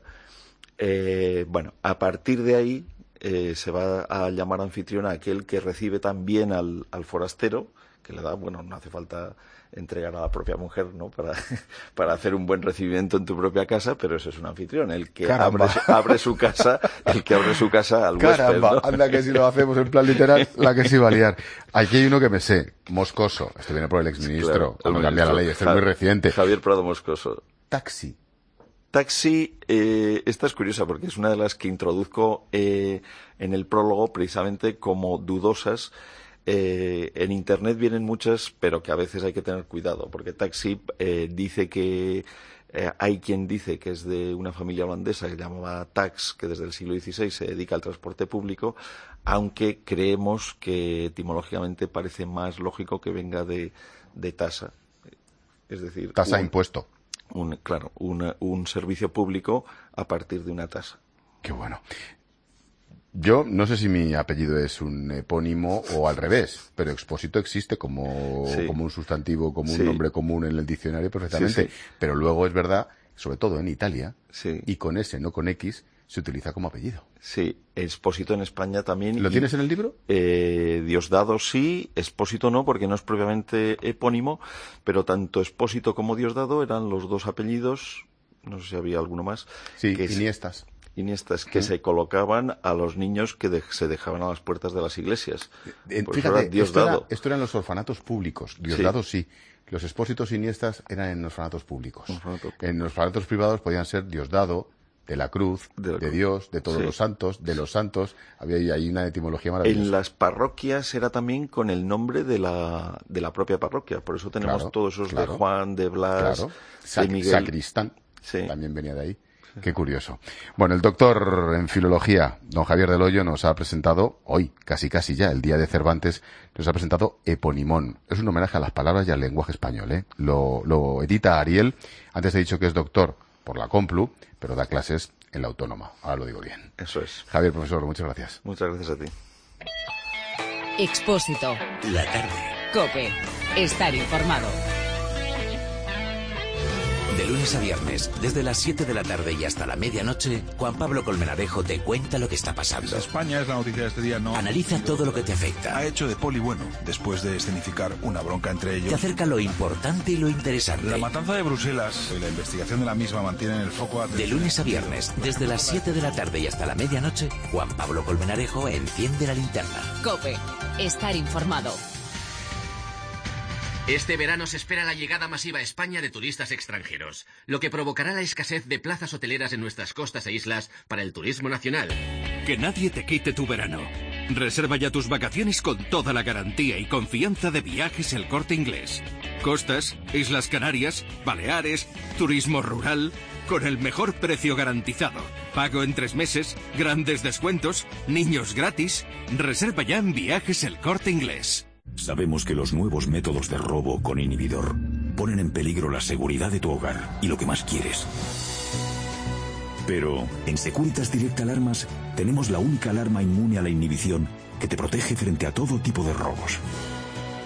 Speaker 6: Eh, bueno, a partir de ahí eh, se va a llamar anfitrión a aquel que recibe también al, al forastero, que le da, bueno, no hace falta entregar a la propia mujer, ¿no? Para, para hacer un buen recibimiento en tu propia casa, pero ese es un anfitrión, el que abre, abre su casa, el que abre su casa al huésped,
Speaker 1: Caramba,
Speaker 6: ¿no?
Speaker 1: anda que si lo hacemos en plan literal, la que sí va a liar. Aquí hay uno que me sé, Moscoso, este viene por el exministro,
Speaker 6: Claro,
Speaker 1: cuando
Speaker 6: el
Speaker 1: cambia la
Speaker 6: ministro,
Speaker 1: ley, este es muy reciente.
Speaker 6: Javier Prado Moscoso.
Speaker 1: Taxi.
Speaker 6: Taxi, eh, esta es curiosa porque es una de las que introduzco eh, en el prólogo precisamente como dudosas. Eh, en Internet vienen muchas, pero que a veces hay que tener cuidado, porque Taxi eh, dice que eh, hay quien dice que es de una familia holandesa que se llamaba Tax, que desde el siglo dieciséis se dedica al transporte público, aunque creemos que etimológicamente parece más lógico que venga de, de tasa, es decir...
Speaker 1: Tasa
Speaker 6: un,
Speaker 1: impuesto.
Speaker 6: Un, claro, un, un servicio público a partir de una tasa.
Speaker 1: Qué bueno. Yo no sé si mi apellido es un epónimo o al revés, pero Expósito existe como,
Speaker 6: Sí.
Speaker 1: como un sustantivo, como un
Speaker 6: Sí.
Speaker 1: nombre común en el diccionario perfectamente.
Speaker 6: Sí, sí.
Speaker 1: Pero luego es verdad, sobre todo en Italia,
Speaker 6: Sí.
Speaker 1: y con S, no con X, se utiliza como apellido.
Speaker 6: Sí, Expósito en España también.
Speaker 1: ¿Lo
Speaker 6: y,
Speaker 1: tienes en el libro?
Speaker 6: Eh, Diosdado sí, Expósito no, porque no es propiamente epónimo, pero tanto Expósito como Diosdado eran los dos apellidos, no sé si había alguno más.
Speaker 1: Sí,
Speaker 6: que es-
Speaker 1: Iniestas.
Speaker 6: Iniestas, que
Speaker 1: Sí.
Speaker 6: se colocaban a los niños que de- se dejaban a las puertas de las iglesias.
Speaker 1: Eh,
Speaker 6: Por eso era
Speaker 1: Fíjate, esto,
Speaker 6: Diosdado.
Speaker 1: era, esto eran los orfanatos públicos. Diosdado sí. Los Expósitos Iniestas eran en orfanatos públicos. En los orfanatos privados podían ser Diosdado, de la Cruz, de,
Speaker 6: la Cruz.
Speaker 1: Dios, de todos
Speaker 6: Sí.
Speaker 1: los santos, de los santos. Había ahí una etimología maravillosa.
Speaker 6: En las parroquias era también con el nombre de la, de la propia parroquia. Por eso tenemos
Speaker 1: Claro,
Speaker 6: todos esos
Speaker 1: claro.
Speaker 6: de Juan, de Blas,
Speaker 1: Claro.
Speaker 6: de
Speaker 1: Sac-
Speaker 6: Miguel.
Speaker 1: Sacristán también venía de ahí. Qué curioso. Bueno, el doctor en filología, don Javier del Hoyo, nos ha presentado, hoy, casi casi ya, el día de Cervantes, nos ha presentado Eponimón. Es un homenaje a las palabras y al lenguaje español, ¿eh? Lo, lo edita Ariel. Antes he dicho que es doctor por la Complu, pero da clases en la Autónoma. Ahora lo digo bien.
Speaker 6: Eso es.
Speaker 1: Javier, profesor, muchas gracias.
Speaker 6: Muchas gracias a ti.
Speaker 13: Expósito.
Speaker 20: La tarde.
Speaker 13: COPE. Estar informado.
Speaker 17: De lunes a viernes, desde las siete de la tarde y hasta la medianoche, Juan Pablo Colmenarejo te cuenta lo que está pasando.
Speaker 8: España es la noticia de este día, no.
Speaker 17: Analiza todo lo que te afecta.
Speaker 8: Ha hecho de poli bueno, después de escenificar una bronca entre ellos.
Speaker 17: Te acerca lo importante y lo interesante.
Speaker 8: La matanza de Bruselas y la investigación de la misma mantienen el foco a...
Speaker 17: De lunes a viernes, desde las siete de la tarde y hasta la medianoche, Juan Pablo Colmenarejo enciende la linterna.
Speaker 13: COPE. Estar informado.
Speaker 20: Este verano se espera la llegada masiva a España de turistas extranjeros, lo que provocará la escasez de plazas hoteleras en nuestras costas e islas para el turismo nacional.
Speaker 5: Que nadie te quite tu verano. Reserva ya tus vacaciones con toda la garantía y confianza de Viajes El Corte Inglés. Costas, Islas Canarias, Baleares, turismo rural, con el mejor precio garantizado. Pago en tres meses, grandes descuentos, niños gratis. Reserva ya en Viajes El Corte Inglés.
Speaker 7: Sabemos que los nuevos métodos de robo con inhibidor ponen en peligro la seguridad de tu hogar y lo que más quieres. Pero en Securitas Direct Alarmas tenemos la única alarma inmune a la inhibición que te protege frente a todo tipo de robos.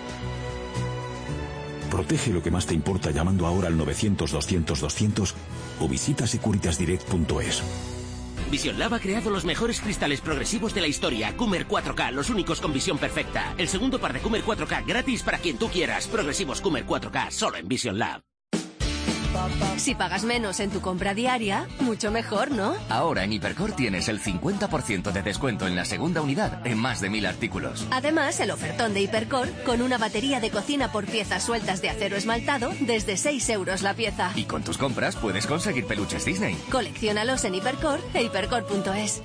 Speaker 7: Protege lo que más te importa llamando ahora al novecientos, doscientos, doscientos o visita securitas direct punto es.
Speaker 9: Vision Lab ha creado los mejores cristales progresivos de la historia. Coomer cuatro K, los únicos con visión perfecta. El segundo par de Coomer cuatro K gratis para quien tú quieras. Progresivos Coomer cuatro K, solo en Vision Lab.
Speaker 10: Si pagas menos en tu compra diaria, mucho mejor, ¿no?
Speaker 11: Ahora en Hipercor tienes el cincuenta por ciento de descuento en la segunda unidad en más de mil artículos.
Speaker 10: Además, el ofertón de Hipercor con una batería de cocina por piezas sueltas de acero esmaltado desde seis euros la pieza.
Speaker 11: Y con tus compras puedes conseguir peluches Disney.
Speaker 10: Colecciónalos en Hipercor e hipercor punto es.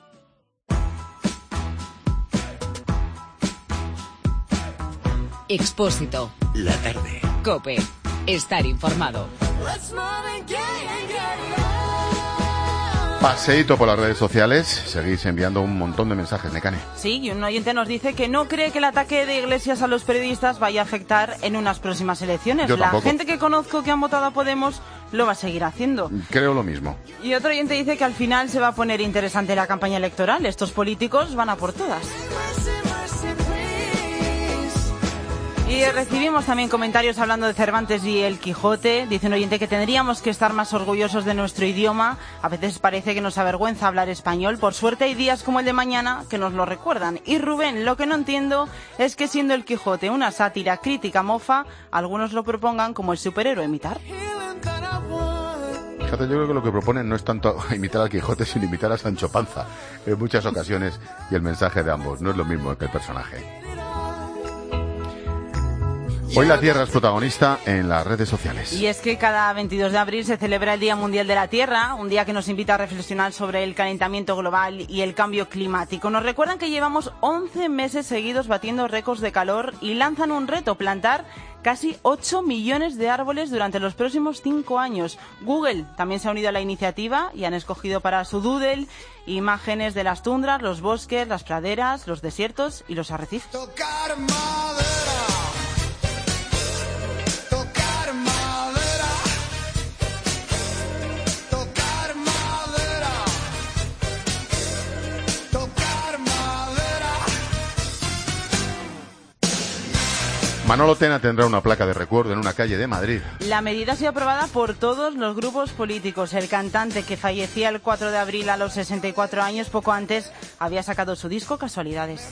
Speaker 13: Expósito.
Speaker 11: La tarde.
Speaker 13: COPE. Estar informado.
Speaker 1: Paseíto por las redes sociales, seguís enviando un montón de mensajes, Nekane.
Speaker 14: Sí, y un oyente nos dice que no cree que el ataque de Iglesias a los periodistas vaya a afectar en unas próximas elecciones.
Speaker 1: Yo
Speaker 14: la
Speaker 1: tampoco.
Speaker 14: gente que conozco que han votado a Podemos lo va a seguir haciendo.
Speaker 1: Creo lo mismo.
Speaker 14: Y otro oyente dice que al final se va a poner interesante la campaña electoral. Estos políticos van a por todas. Y recibimos también comentarios hablando de Cervantes y el Quijote. Dice un oyente que tendríamos que estar más orgullosos de nuestro idioma. A veces parece que nos avergüenza hablar español. Por suerte hay días como el de mañana que nos lo recuerdan. Y Rubén, lo que no entiendo es que siendo el Quijote una sátira, crítica, mofa, algunos lo propongan como el superhéroe a imitar.
Speaker 1: Fíjate, yo creo que lo que proponen no es tanto imitar al Quijote, sino imitar a Sancho Panza en muchas ocasiones, y el mensaje de ambos no es lo mismo que el personaje. Hoy la Tierra es protagonista en las redes sociales.
Speaker 14: Y es que cada veintidós de abril se celebra el Día Mundial de la Tierra, un día que nos invita a reflexionar sobre el calentamiento global y el cambio climático. Nos recuerdan que llevamos once meses seguidos batiendo récords de calor y lanzan un reto: plantar casi ocho millones de árboles durante los próximos cinco años. Google también se ha unido a la iniciativa y han escogido para su doodle imágenes de las tundras, los bosques, las praderas, los desiertos y los arrecifes.
Speaker 21: Tocar madera.
Speaker 1: Manolo Tena tendrá una placa de recuerdo en una calle de Madrid.
Speaker 14: La medida ha sido aprobada por todos los grupos políticos. El cantante, que fallecía el cuatro de abril a los sesenta y cuatro años, poco antes había sacado su disco Casualidades.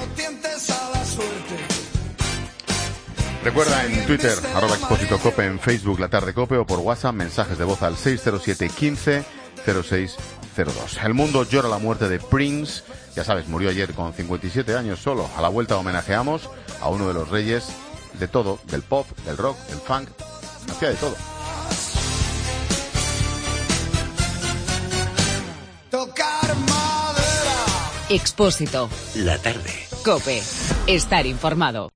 Speaker 1: Recuerda en Twitter, arroba Expósito Cope, en Facebook La Tarde Cope, o por WhatsApp mensajes de voz al seis cero siete quince cero seis cero dos. El mundo llora la muerte de Prince. Ya sabes, murió ayer con cincuenta y siete años solo. A la vuelta homenajeamos a uno de los reyes de todo, del pop, del rock, del funk, hacía de todo.
Speaker 21: Tocar madera.
Speaker 13: Expósito.
Speaker 11: La tarde.
Speaker 13: COPE. Estar informado.